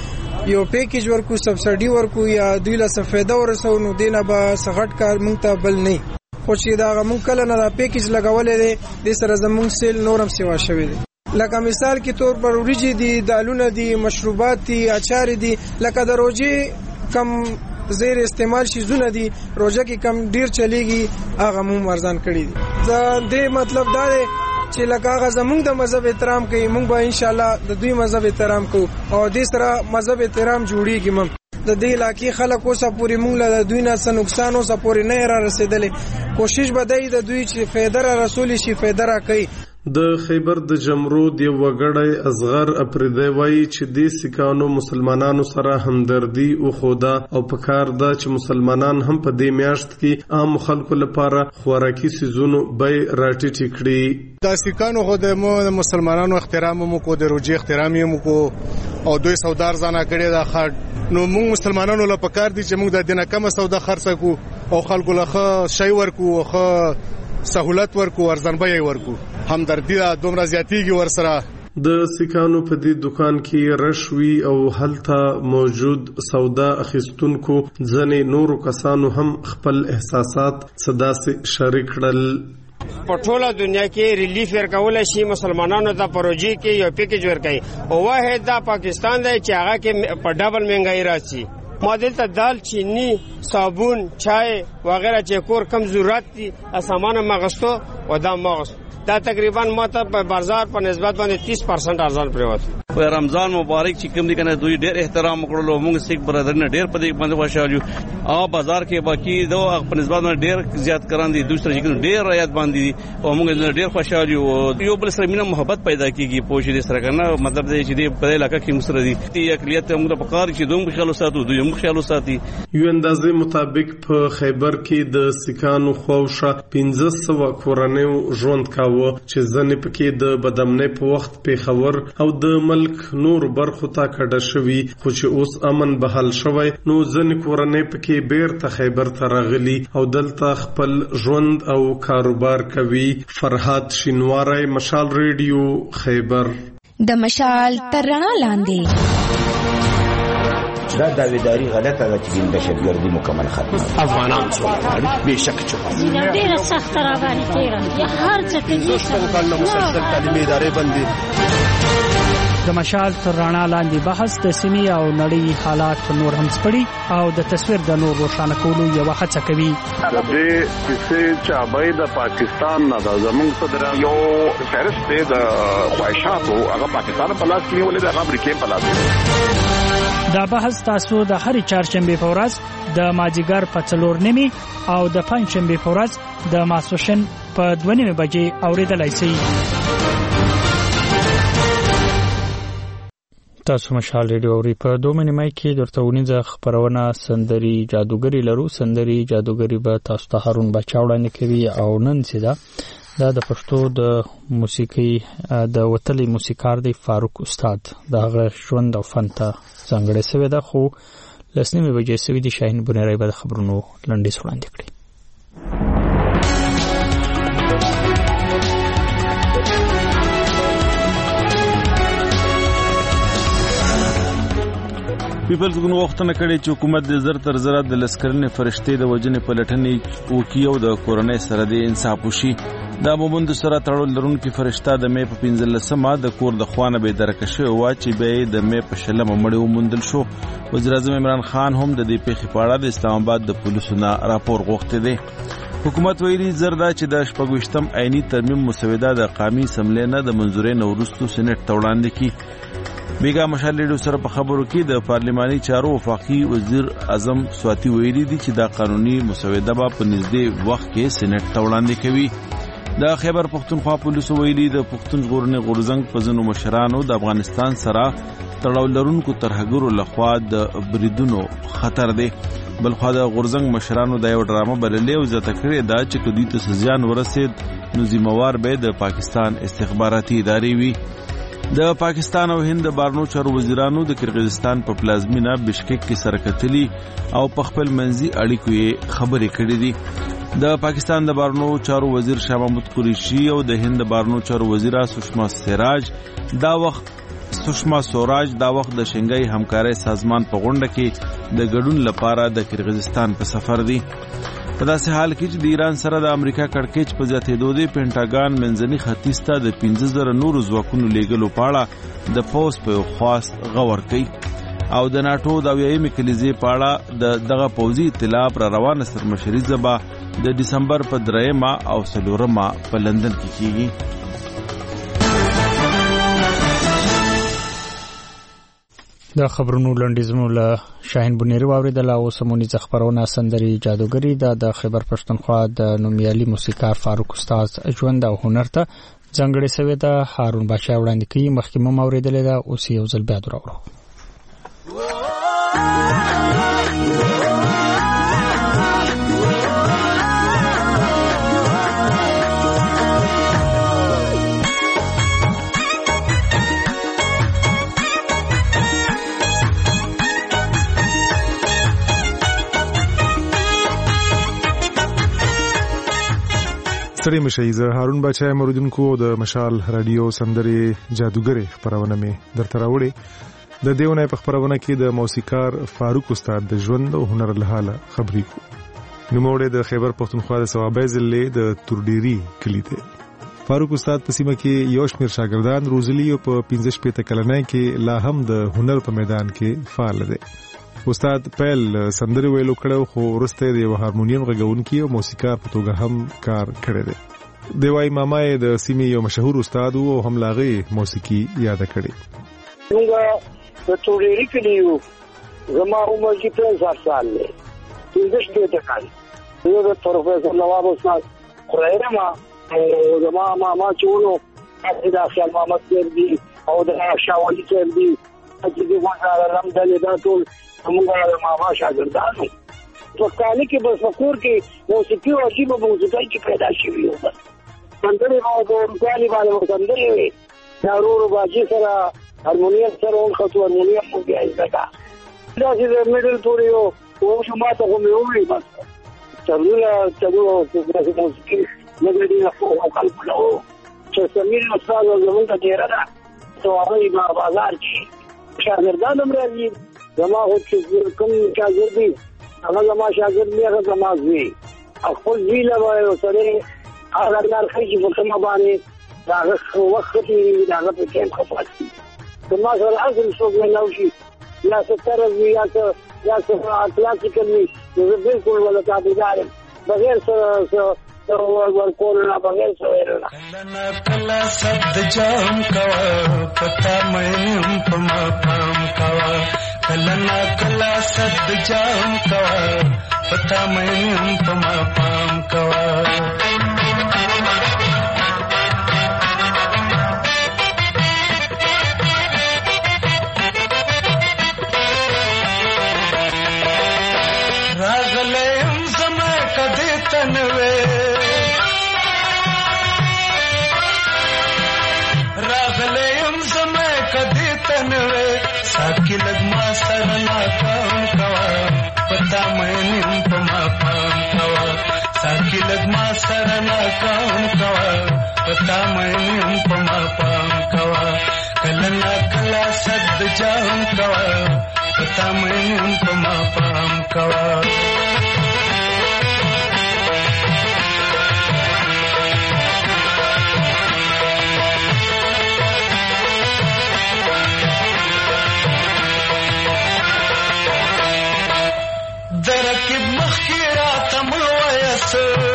کې یو پیکیج ورکو سبسایډي ورکو یا دوی له سفیده ورسو نو دینه به سغټ کار مونږ ته بل نه خو چې دا مونږ کله نه دا پیکیج لګولې دي د سره زمونږ سیل نورم سیوا شوی دی. لکه مثال کې تور پر وریجې دي، دالونه دي، مشروبات دي، اچار دي، لکه د روزې کم زیر استعمال شي زونه دي روزه کې کم ډیر چلیږي هغه مو مرزان کړی دي. زه دې مطلب دا دی چې لکه هغه زمونږ د مذهب احترام کوي، مونږ به ان شاء الله د دوی مذهب احترام کوو او دې سره مذهب احترام جوړیږي. مم د دې علاقې خلک اوسه پوری مونږ له دوی نه څه نقصان اوسه پوری نه را رسیدلې، کوشش به دی د دوی چې فایده را رسول شي فایده را کوي. د خیبر د جمرود یو وګړی اصغر اپریدی وایي چې د سکانو مسلمانانو سره همدردی او خدا او پکار ده چې مسلمانان هم په دې میاشت کې عام خلکو لپاره خوراکي سيزونو به راټیټ کړي. د سکانو خو د مسلمانانو احترام مو کو د روزي احترام مو کو او دوی سودار ځانه کړي دا خاط نو موږ مسلمانانو لپاره پکار دي چې موږ د دینه کم سودا خرڅ کو او خلکو له شی ورکو او خو سہولت ورکو ارزانبای ورکو همدردی دا دومره زیاتیږي ورسره. د سکانو په دې دکان کې رشوي او هلته موجود سودا اخیستونکو ځنې نورو کسانو هم خپل احساسات صدا سره شریک کړل. په ټوله دنیا کې ریلیف ورکول شي مسلمانانو ته پروژې کې یو پیکیج ورکړي او واحد دا پاکستان دی چې هغه کې په ډبل مهنګای راځي. ما دلته دال، چینی، صابون، چای وغیرہ چې کور کم ضرورت دي سامان مغستو و دا مغست دا تقریبا ما ته په بازار په نسبت باندې تیس درصد ارزان پریوت. په رمضان مبارک چې کوم دي کنه دوی ډېر احترام وکړلو، موږ سیک برادرنه ډېر په دې باندې خوشاله یو. او بازار کې باقی دو په نسبت باندې ډېر زیات کړان دي، دوی سره چې ډېر رعایت باندې او موږ ډېر خوشاله یو. یو بل سره مینه محبت پیدا کیږي پوه شي سره کنه مطلب دې چې دې په علاقې کې مسره دي تی اقلیت موږ په کار چې دوی خیال ساتو دوی موږ خیال ساتي. یو اندازې مطابق په خیبر کې د سکانو خوښه پنځه سوه کورنیو ژوند کاوه چې ځنې پکې د بدامنۍ په وخت پیښور او د ملک نور برخو ته کډه شوي، خو چې اوس امن بحال شوی نو ځنې کورنۍ پکې بیرته خیبر ته راغلي او دلته خپل ژوند او کاروبار کوي. فرهاد شینواری، مشال ریډیو، خیبر. د مشال تر رڼا لاندې دا داویداری غلطه ده چې د دهشتګردي مکمل ختمه افغانان څومره به شک چوکا ډیره سخت را باندې تیرا یا هر څه کې هیڅ کله مسلسل تعلیمي ادارې بندي د مشال تر رڼا لاندې بحث د سیمې او نړۍ حالات نور هم سپړي او د تصویر د نور روښانه کولو یو هڅه کوي. د دې چې چابای د پاکستان نه د زمونږ صدر یو فهرست دی د خواهشاتو هغه پاکستان په لاس کې نیولې د امریکا په لاس کې. دا بحث تاسو د هر چهارشنبه په ورځ د ماجیګر په څلور نیمه او د پنځشنبه په ورځ د ماسوشن په دوه نیمه بجې اوریدلای شئ. تاسو مشال ریډیو اوري په دوه نیمه کې درته ونیزه خبرونه سندري جادوګری لرو. سندري جادوګری به تاسو ته هارون بچا وړاندې کوي او نن سیدا دا د پښتو د موسیقي د وتلي موسیقار دی فاروق استاد دغه ژوند او فن ته څنګه سوي ده خو لسنیمه بجې سوي دي. شاهین بنيرای به خبرونو لنډیس وړاندې کړي. پیپلز ګوند وختونه کړي چې حکومت د زر تر زر د لسکرنې فرشتي د وجنې پلټنې وکیو د کورونې سره د انصاف وشي. دا مومند سره تړل لرونکو فرشتہ د مې په پنځلسمه د کور د خوانه به درکشه او چې به د مې په شلمه مړ ومندل شو. وزیر اعظم عمران خان هم د دې پیښې په اړه د اسلام آباد د پولیسو نه راپور غوښته دی. حکومت ویلي زردا چې د شپږویشتم عیني ترمیم مسوده د قومي اسمبلی نه د منځوري نورستو سېنات ته وړاندې کی. بیگا مشال ریډیو سره په خبرو کې د پارلماني چارو وفاقي وزیر اعظم سواتی ویلي دي چې دا قانوني مسوده به په نږدې وخت کې سېنات ته وړاندې کوي. د خیبر پختونخوا پولیسو ویلي د پختون ژغورنې غورځنګ په ځینو مشرانو د افغانستان سره تړاو لرونکو ترهګرو لخوا د بریدونو خطر دی. بلخوا د غورځنګ مشرانو د یو ډرامه بللې او زیاته کړې دا چې کدی ته سزیان ورسید نو ذمہوار به د پاکستان استخباراتي ادارې وي. د پاکستان او هند بارنو چارو وزیرانو د کرغیزستان په پلازمینه بشکک کې سره کتلي او په خپل منځي اړیکو یې خبرې کړې دي. د پاکستان د بارنو چارو وزیر شاه محمود قریشي او د هند بارنو چارو وزیره سشما سراج دا وخت سشما سوراج دا وخت د شنګای همکارۍ سازمان په غونډه کې د ګډون لپاره د کرغیزستان په سفر دي. په داسې حال کې چې د ایران سره د امریکا کړکېچ په زیاتېدو دی پینټاګان منځني ختیځ ته د پنځه زره نورو ځواکونو لیږلو په اړه د پوز په یو خواست غور کوي او د ناټو د اویایمې کلیزې په اړه د دغه پوځي اطلاع پر روانه سرمشریزه به د دسمبر په درېیمه او څلورمه په لندن کې کیږي. د خبرونو لنډیزونو له شاهین بنيري واوریدل او سمونی خبرونه سندري جادوګری د خیبر پښتونخوا د نومیالي موسیقار فاروق استاد ژوند او هنر ته ځنګړې سوي ده. هارون بچا وړاندې کوي. مخکې مو اوریدل دا اوس یو ځل بیا درو. ستړي مشي زه هارون بچا موریدونکو د مشال رادیو سندري جادوګری خبرونه می درته راوړي. د دیونه په خبرونه کې د موسیقار فاروق استاد د ژوند او هنر له حاله خبرې کو. نوموړی د خیبر پښتونخوا د ثوابای ضلع د تورډيري کلی دی. فاروق استاد په سیمه کې یو شمېر شاګردان روزلي او په پنځه شپږ کلنۍ کې لا هم د هنر په میدان کې فعال دی. استاد پیل سندري ویلو کړو خو ورسته د هارمونیم غږونکي او موسیقار په توګه هم کار کړی دی. د وای مامای د سیمې یو مشهور استاد او هم لاغي موسیقي یاد کړی. موږ د توريري کلیو زما عمر چې پنځه سال دی. پنځه شپږ کال. یو د پروفیسور نواب استاد خورایره ما او زما ماما چونو د خیال محمد سردي او د شاولي سردي چې د وزاره لم دلې دا ټول موږ د ماما شاګردانو په کال کې بس فکر کې موسیقي او عجیب موسیقي کې پیدا شوی و. بس سندري او د روکالي باندې سندري دارو باجي سره هارمونیم سره اون خطو هارمونیم مو بیا ایزاکا دا چې میډل پورې او او شما ته کومې وې بس ترونه ترونه د موسیقي مګړي او خلکو نو چې سمیر استاد زموږ ته ډیر را تو هغه په بازار کې شاګردان هم راځي. زما هو چې کوم شاګرد دي هغه زما شاګرد دی هغه زما زوی خپل زوی له وایو سره هغه لار خېږي په کومه باندې هغه وخت دی هغه په کې خپل ما سره اصل څوک نه وشي یا ستر وی یا یا کلاسیکل وی زه بالکل ولا تابعدار بغیر سره ورکول نه بغیر سره کله کله صد جام کوا پتا مې پما پام کوا کله کله صد جام کوا پتا مې پما پام کوا साकी लगमा सरना काम कवा पता मैं पमा पाम कवा साकी लगमा सरना काम कवा पता मैं पमा पाम कवा कलना कला सद जाम कवा पता मैं पमा पाम कवा درکب مخیرا تمل ویس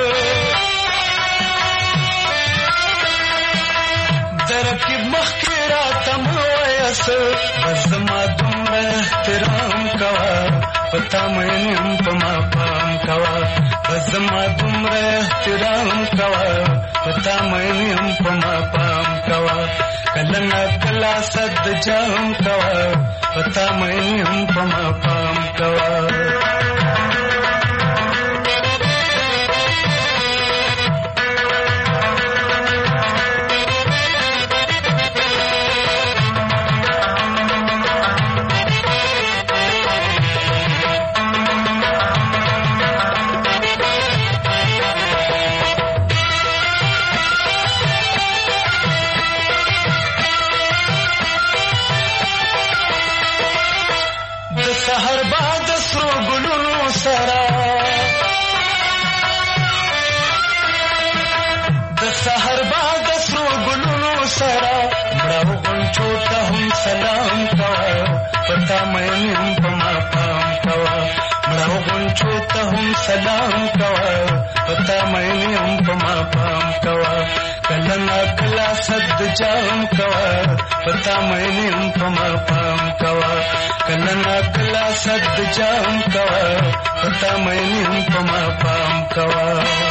درکب مخیرا تمل ویس بزما تمر احترام کوا پتا میں پما پام کوا بزما تمر احترام کوا پتا میں پما پام کوا کلنا کلا صد جام کوا پتا میں پما پام کوا سحر بعد سرو گلونو سرا د سحر بعد سرو گلونو سرا مړو غنچو ته هم سلام کوا پتا مې پما پام کوا مړو غنچو ته هم سلام کوا پتا مې پما پام کوا کلنا کلا صد جام کوا پتا مې پما پام کوا کلنا کلا صد جام کوا پتا مې پما پام کوا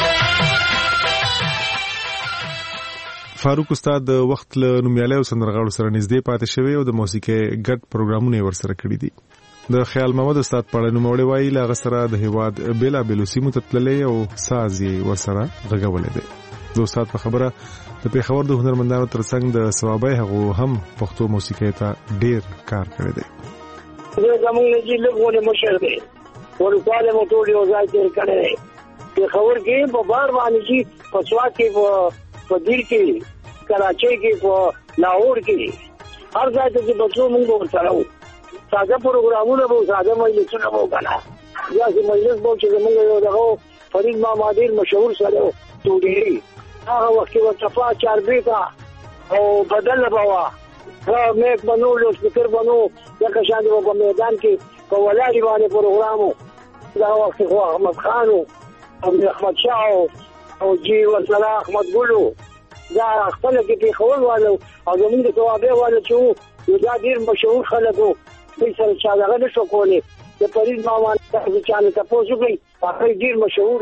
فاروق استاد د وخت له نومیاله او سندرغاړو سره نږدې پاتې شوی او د موسیقي ګډ پروګرامونه ورسره کړی دي د خیال محمد استاد په اړه نوموړی وایي لا غسره د هیواد بیلا بیلو سیمو ته تللی او ساز یې ورسره غږولې دی د استاد په خبره د پیښور د هنرمندانو ترڅنګ د ثوابای هغه هم پښتو موسیقي ته ډیر کار کړی دی زمونږ نجی لږونه مشر دی ورکواله مو ټول یو ځای تیر کړی دی پیښور کې په بار باندې چې په سوات کې په دیر کې کراچۍ کې په لاهور کې هر ځای ته چې بچو موږ ورسره وو ساده پروګرامونه وو ساده مجلسونه وو کنه یا چې مجلس وو چې موږ یو دغه فرید ماما ډیر مشهور سره ټوډيري هغه وخت و صفا چاربیتا او بدل بوا مې بنو له سپیکر بنو دغه شان په میدان کې په ولادي باندې پروګرامو دا وخت خو احمد خان او احمد شاه او جی وسلا احمد ګلو دا خپل کې په خول والو او زموږ د توابع والو چې یو دا ډیر مشهور خلکو په سره چا دغه نشو کولی د فرید ماما ته چانه تاسو کوي هغه ډیر مشهور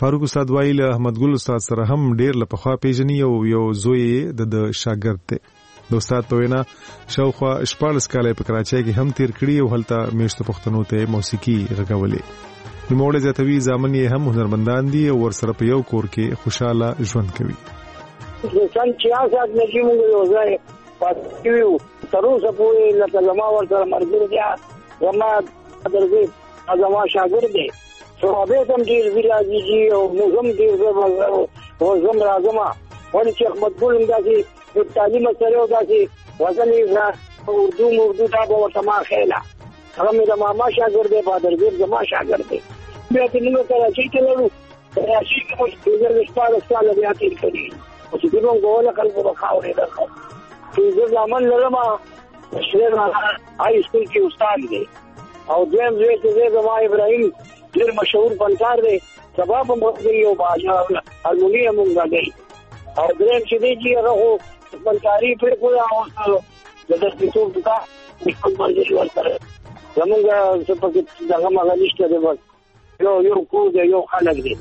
فاروق استاد وایي له احمد ګل استاد سره هم ډیر له پخوا پیژني او یو زوی د شاګرد دی. د استاد په وینا شاوخوا شپاړس کاله په کراچۍ کې هم تیر کړي او هلته میشته پښتنو ته موسیقي غږولې. نوموړی زیاتوي زامن یې هم هنرمندان دي او ورسره په یو کور کې خوشاله ژوند کوي. سن چھیاسٹھ میں چې موږ یو ځای پاتې یو تر اوسه پورې لکه زما ورسره ملګري دي، زما درځي زما شاګرد دی، صحابه هم ډېر راځي او موږ هم ډېر او زم راځم ولې چې احمد ګل هم داسې د تعلیم سره او داسې وزن یې اردو اردو دا به ورته ما خیله هغه مې د ماما شاګرد دی، بادرګیر زما شاګرد دی. بیا چې موږ کراچۍ ته لاړو، کراچۍ کې مو پنځه شپاړس کاله بیا تېر کړي او چې دوی موږ وله خلکو به خاورې درکړو. پنځه زامن لرم، شعر هائی سکول کې استاد دی او دویم زوی چې دی زما ابراهیم ډېر مشهور فنکار دی، سبا به موږ دی او باجا هارموني هم موږ دی او دریم چې دی چې هغه خو فنکاري پرېښوده او د دستیتوب دوکان ملګري ورسره زمونږ څه پکې دغه مغه نشته دی، بس یو یو کور دی، یو خلک دی.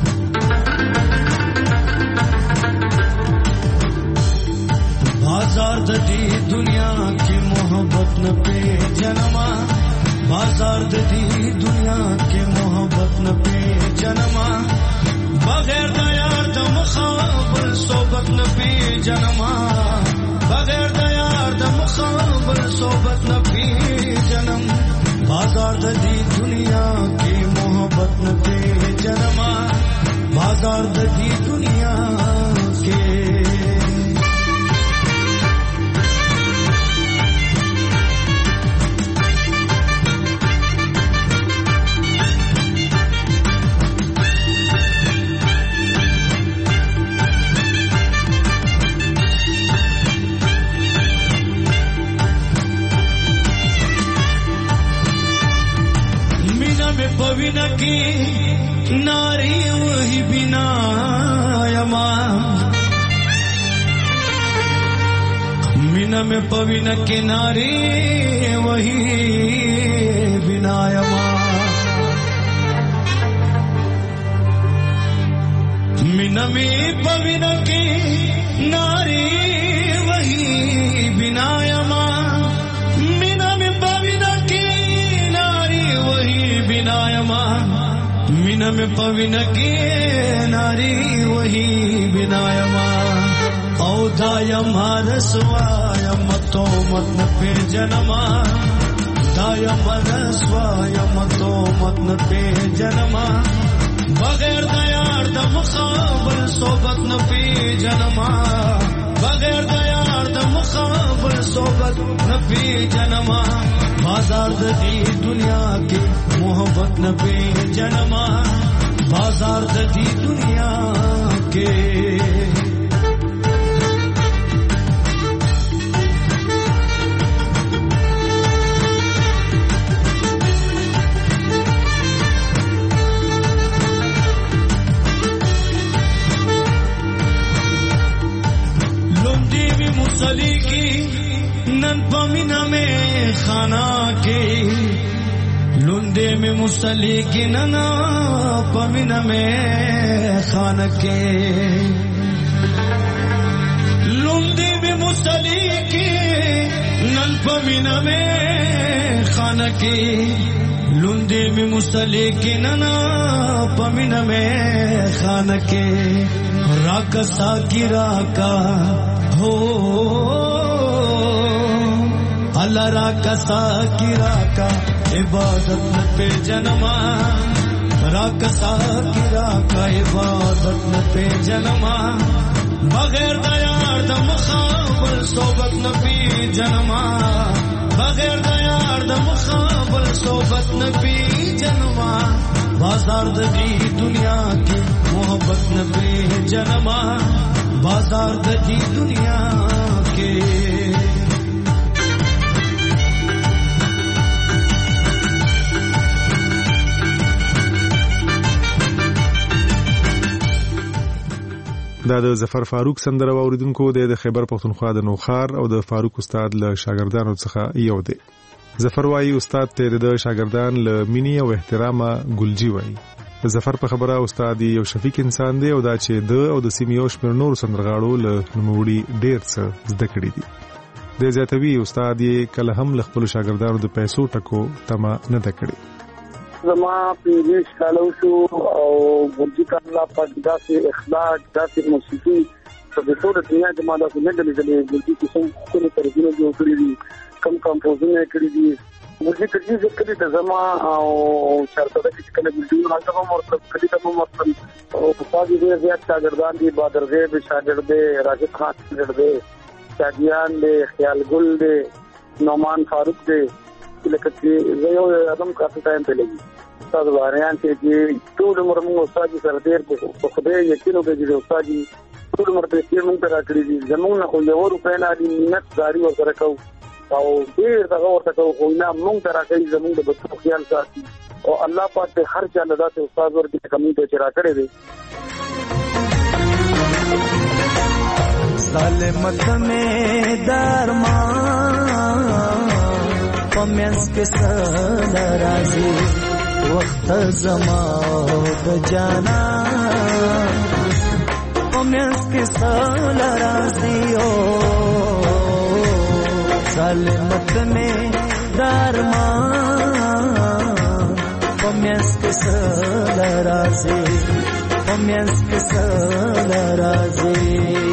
بازار د دې دنیا کې محبت نه پیژنما، بازار د دې دنیا کې محبت نه پیژنما، بغیر د یار د مخابل صحبت نه پیژنما، بغیر د یار د مخابل صحبت نه پیژنم، بازار د دې دنیا کې محبت نه پیژنما، بازار د دې دنیا کې पविना की नारी वही बिना यमा, मीना में पविना की नारी वही बिना यमा, मीना में पविना की नारी वही बिना यमा, मीना में पविना की नारी वही बिनायमा, मीना में पविन की नारी वही बिनायमा, औदायमा रसवायम तो मत पे जनमा, दायम रसवायम तो मत पे जनमा, बगैर दयार द मुखाबल सोबत न पे जनमा, बगैर दयार द मुखाबल सोबत न पे जनमा, बाजार द दी दुनिया के मोहब्बत न पे जनमा, बाजार द दी दुनिया के लुंडी भी मुसली की नन पमीना में खाना के, लुंडे में मुसली की नना पमीना में खाना के, लुंडे में मुसली की नन पमीना में खाना के, लुंडे में मुसली की नना पमीना में खाना के, राकसा की राका हो अल्लाह राकसा की राका इबादत न पे जनमा, राकसा की राका इबादत न पे जनमा, बगैर दयार द मुखाबल सोबत न पे जनमा, बगैर दयार द मुखाबल सोबत न पे जनमा, बाजार द दी दुनिया की मोहब्बत न पे जनमा, बाजार द दी दुनिया के دا د ظفر فاروق سندره اوریدونکو د خیبر پختونخوا د نوخار او د فاروق استاد له شاګردانو څخه یو دی. ظفر وايي استاد ته د شاګردان له مینی او احترامه ګلجی وايي. د ظفر په خبره استاد یو شفیق انسان دی او دا چې د او د سیمې او شمېر نور سندرغاړو له نوموړي ډېر څه زده کړي دي. د زیاتوي استاد یې کله هم له خپلو شاګردانو د پیسو ټکو تمه نه ده کړې. زما پنځه کاله شو او ګورجي کا الله پاک داسې اخلاق داسې موسیقي په ټول دنیا کې ما دا نه لیدلې. ګورجي کې څومره ښکلي طرزونه جوړ کړي دي، کم کمپوزونه یې کړي دي. ګورجي کړي چې کړي د زما او چارته چې کله ګورجي راځه هم ورته کړي ته هم ورته او استاد یې زیات شاګردان دي. بادر غیب شاګرد دی، راجد خان شاګرد دی، شادیان دی، خیال ګل دی، نعمان فاروق دی. لکه چې زه یو ادم کافي ټایم په لګي استاد باریان چې ټول عمر موږ استاد سره ډېر په خدای یقین وکړي چې استاد ټول عمر په دې موږ ته راکړي دي. زموږ نه خو یو روپۍ نه دي، منت داري ورسره کوو او ډېر دغه ورته کوو، خو نه موږ ته راکړي زموږ د بچو خیال ساتي او الله پاک ته هر چا له داسې استاد ورکړي کمی ته چې راکړی دی. ظالمت میں درمان پمینس کے سنرازی وقت زمان جانا پمینس کے سنرازی او ظالمت میں درمان پمینس کے سنرازی پمینس کے سنرازی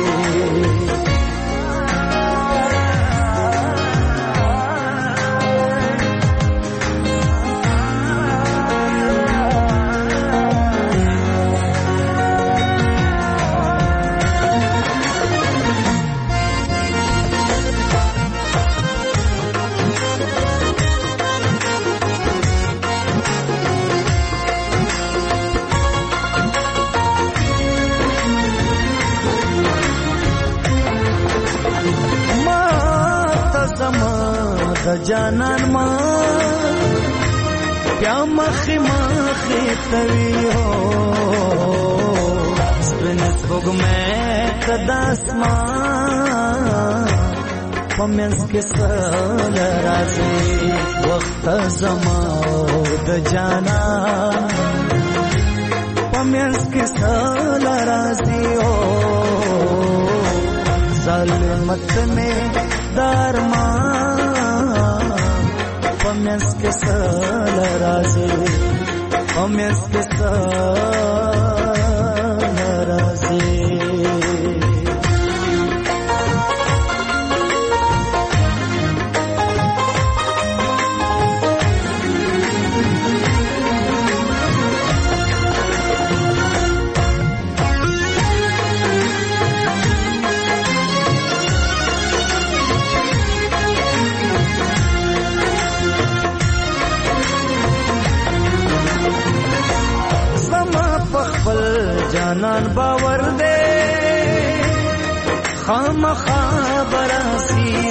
جانان ما بیا مخی مخی توی ہو سپنس بگ میں کداسمان پمینس کے سال رازی وقت زمان جانان پمینس کے سال رازی ہو ظالمت میں درمان پمینس کے سال رازی پمینس کے سال رازی جانان باور دے خام خبرسی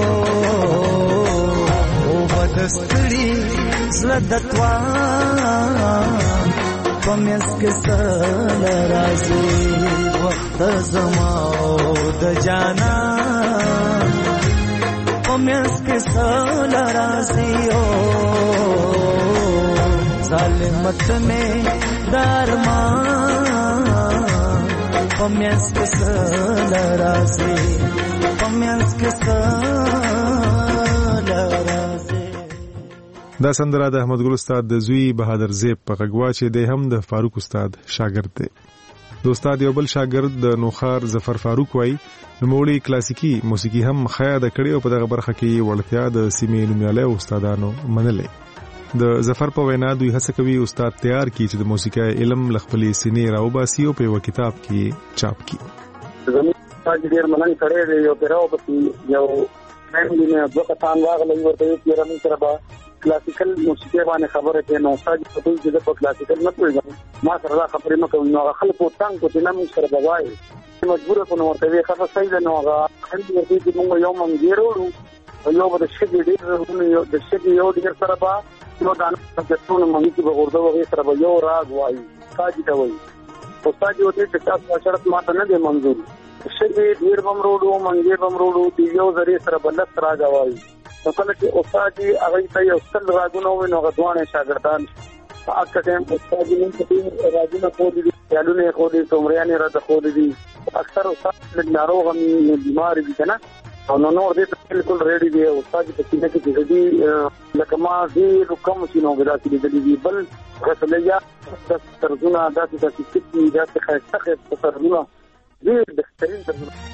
او بدستری زلدتوا پمینس کے سال رازی وقت زماو د جانان پمینس کے سال رازی او ظالمت میں درمان پمینس کے سال رازی پمینس کے سال رازی. دا سندره د احمد ګل استاد د زوی بهادر زیب په غږوا چې د هم د فاروق استاد شاګرد دی. د استاد یو بل شاګرد د نوخار ظفر فاروق وای نوموړي کلاسیکی موسیقي هم خیا د کړي او په دغه برخه کې وړتیا د سیمې نومیالي استادانو منلې. د ظفر په وینا دوی هڅه کوي استاد تیار کړي چې د موسیقي علم لخپلې سینې راوباسي او په یو کتاب کې چاپ کړي. زموږ استاد ډېر مننه کړې دی، یو پیراو پسې یو فیملی نه دوه کسان راغلي ورته چې رمي سره به کلاسیکل موسیقي باندې خبره کوي. نو استاد په دې چې په کلاسیکل نه پوهېږم، ما سره دا خبرې مه کوئ. نو هغه خلکو تنګ کو چې نه موږ سره به وایي مجبوره کړو ورته ویې ښه صحیح ده. نو هغه خلک ورته چې موږ یو منګیر وړو یو به د شګې ډېر د شګې یو ډېر سره به یو دانه جسونه منګي کې به غورځو هغې سره به یو راګ وایي تاجي ته وایي. استاد یې ورته چې تاسو شرط ما ته نه دی منظور، شګې ډېر به م وروړو منګې به م وروړو د یو ذرې سره به لس راګه وایي. نو کله چې استاد یې هغې ته یو سل راګونه ووایي نو هغه دواړه شاګردان اکثر ټیم استاد نن په راځي خو دې یالونه خو دې تومریانه را خو دې اکثر استاد ناروغ هم بیمار دي کنه او نو نور دې بالکل ریډي دی استاد په سینه کې دې لکه ما دې کوم سينو غدا کې دې بل غسلیا د ترجمه د تاسو کې د تخصص ترجمه دې د سترین ترجمه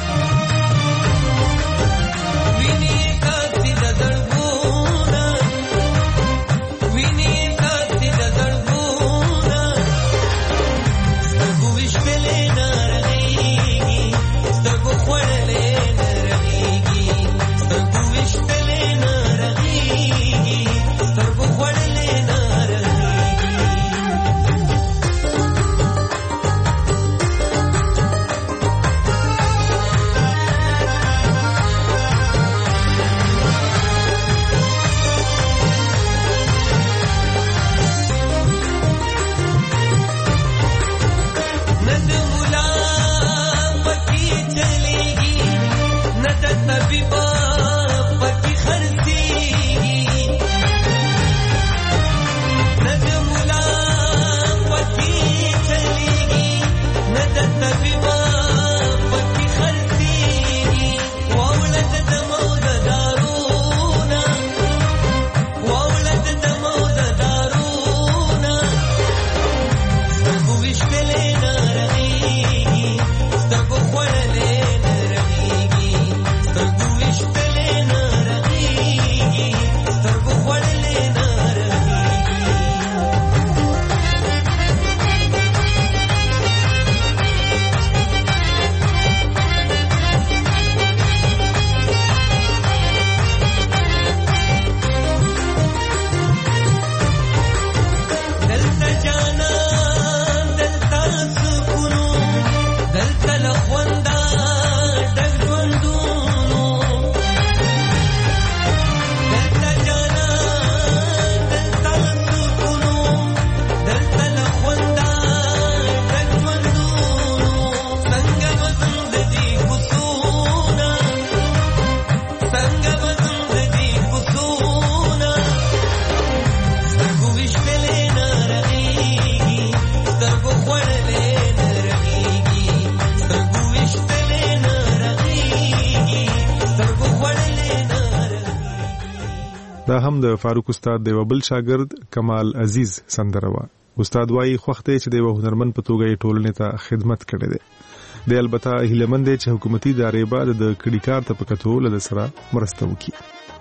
دا هم د فاروق استاد د بل شاګرد کمال عزیز سندره وا. استاد وايي خوخته چې د هنرمند په توګه ټولنې ته خدمت کړي دي. د البته هیلمند چې حکومتي ادارې بعد د کډی کار ته پکتو له سره مرسته وکړي.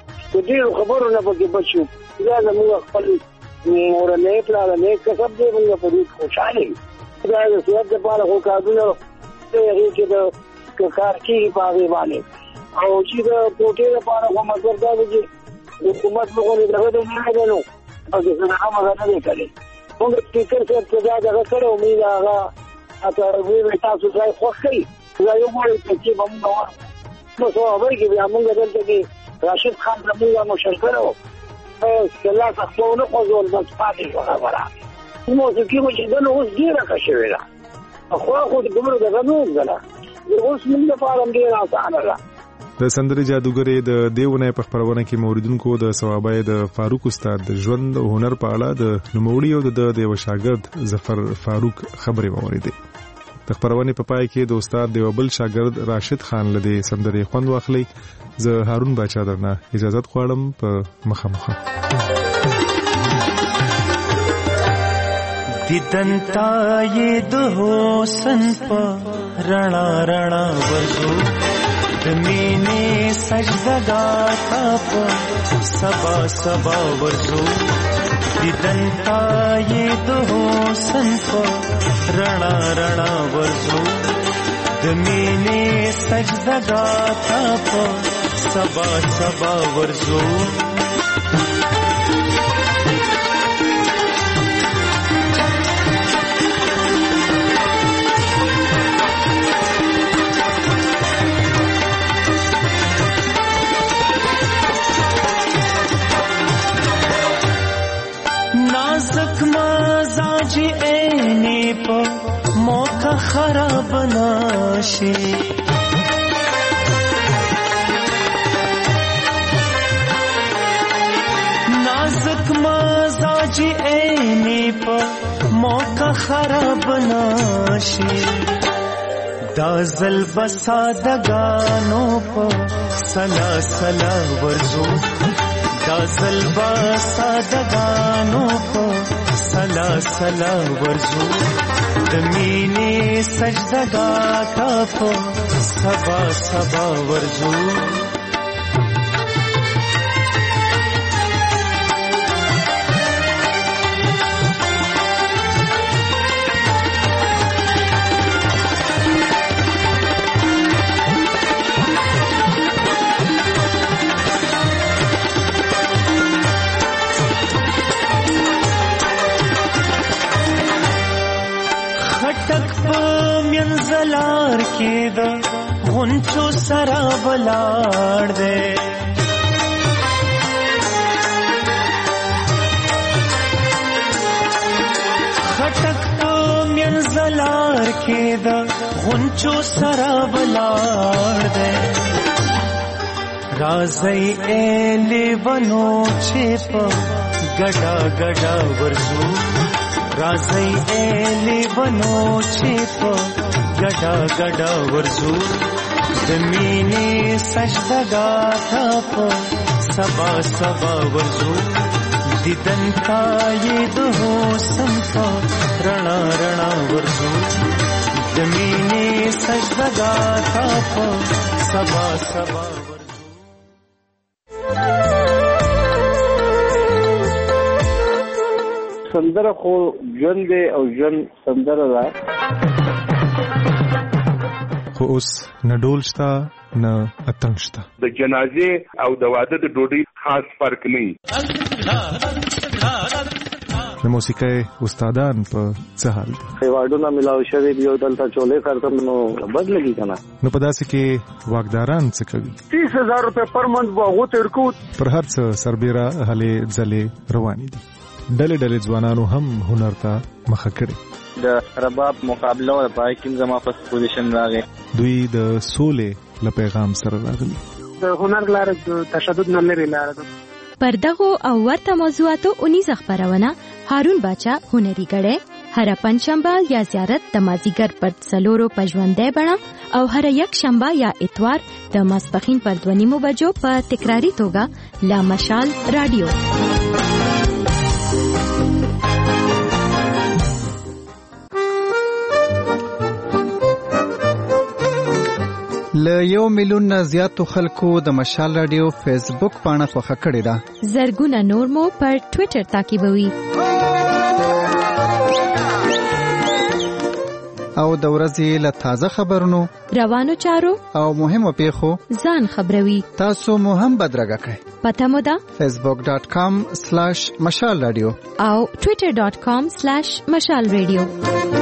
د دې خبرو نه پکې بچو دا موږ خپل مورنه پلا نه کسب دې موږ په دې خوشاله دا د سیاست لپاره خو کارونه دغه چې د کار کې پاره باندې او چې د پروتې لپاره کوم مطلب دا دی حکومت موږ نه غوډه نه غلو او د څنګه هغه نه کوي موږ سپیکر څخه دا دا کړو موږ هغه اته وی تاسو ځای خوښي دا یو مړ چې موږ نو نو څو اوري کې موږ دلته کې راشد خان زموږه مشرکړو او کله تاسو نو کوزول د پاتې خبره مو چې موږ چې نو اوس ډیره کښې ویلا خو خو د ګمرو د غنو غلا اوس موږ لپاره ډیره اسانه ده. د سندرې جادوګرې د دیونه په خبرونه کې موریدونکو د ثوابای د فاروق استاد د ژوند او هنر په اړه د نوموړي او د دیو شاګرد ظفر فاروق خبرې موریدې. د خبرونه په پای کې د استاد دیو بل شاګرد راشد خان لدی سندرې خوند واخلي. زه هارون باچا درنه اجازه غواړم په مخامخه. دیدنتا یې د حسن په رڼا رڼا ورزو د مینې سجدګا تا په سبا سبا ورزو دیدنتا یې د حسن په رڼا رڼا ورزو د مینې سجدګا تا په سبا سبا ورزو مزاج عینی په موقع خراب نشي نازک مزاج عینی خراب ناشي دا زل بسادگانو په سلا سلا ورزو دا زل بسادگانو په سلا سلا ورزو د مینې سجدګا تا په سبا سبا ورزو منزلار کې د غونچو سره ولاړ دی خټک په منزلار کې د غونچو سره ولاړ دی راځي اله ونو چې په ګډا ګډا ورزو راځي اله ونو چې په ګډا ګډا ورزو د مینې سجدګا تا په سبا سبا ورزو دیدن پای د حسن په رڼا رڼا ورزو د مینې سجدګا تا په سبا سبا سندره خو ژوند دی او ژوند سندره ده خو اوس نه ډول شته نه اتڼ شته د جنازې او د واده د ډوډۍ خاص فرق نه د موسیقۍ استادان په څه حال دي ایوارډونه ملاو شوي دي او دلته چولې کارتم نو بد لګي کنه نو په داسې کې واګداران څه کوي تیس هزار روپے پر منت باغو ترکو پر هر څه سربېره هلې ځلې روانې دي ډلې ډلې ځوانانو هم هنر ته مخه کړي د رباب مقابله او پای کې زما په پوزیشن راغی دوی د سولې له پیغام سره راغلي د هنر لاره د تشدد نه لري لاره ده پردغو او ورته موضوعاتو اونیز خبرونه هارون باچا هنري غړې هر پنځشنبه یا زیارت د مازیګر پر څلورو پژوندې بڼه او هر یک شنبه یا اتوار د ماسپخین پر دونیمو بجو په تکراری توګه لا مشال رادیو ل یو میلیون نه زیاتو خلکو د مشال رادیو فیسبوک پاڼه خوښه کړې ده زرګونه نور مو پر ټوئیټر تعقیبوي او د ورځې له تازه خبرونو روانو چارو او مهمو پیښو ځان خبروي تاسو مو هم بدرګه کړئ پته مو ده facebook dot com slash mashal radio او twitter dot com slash mashal radio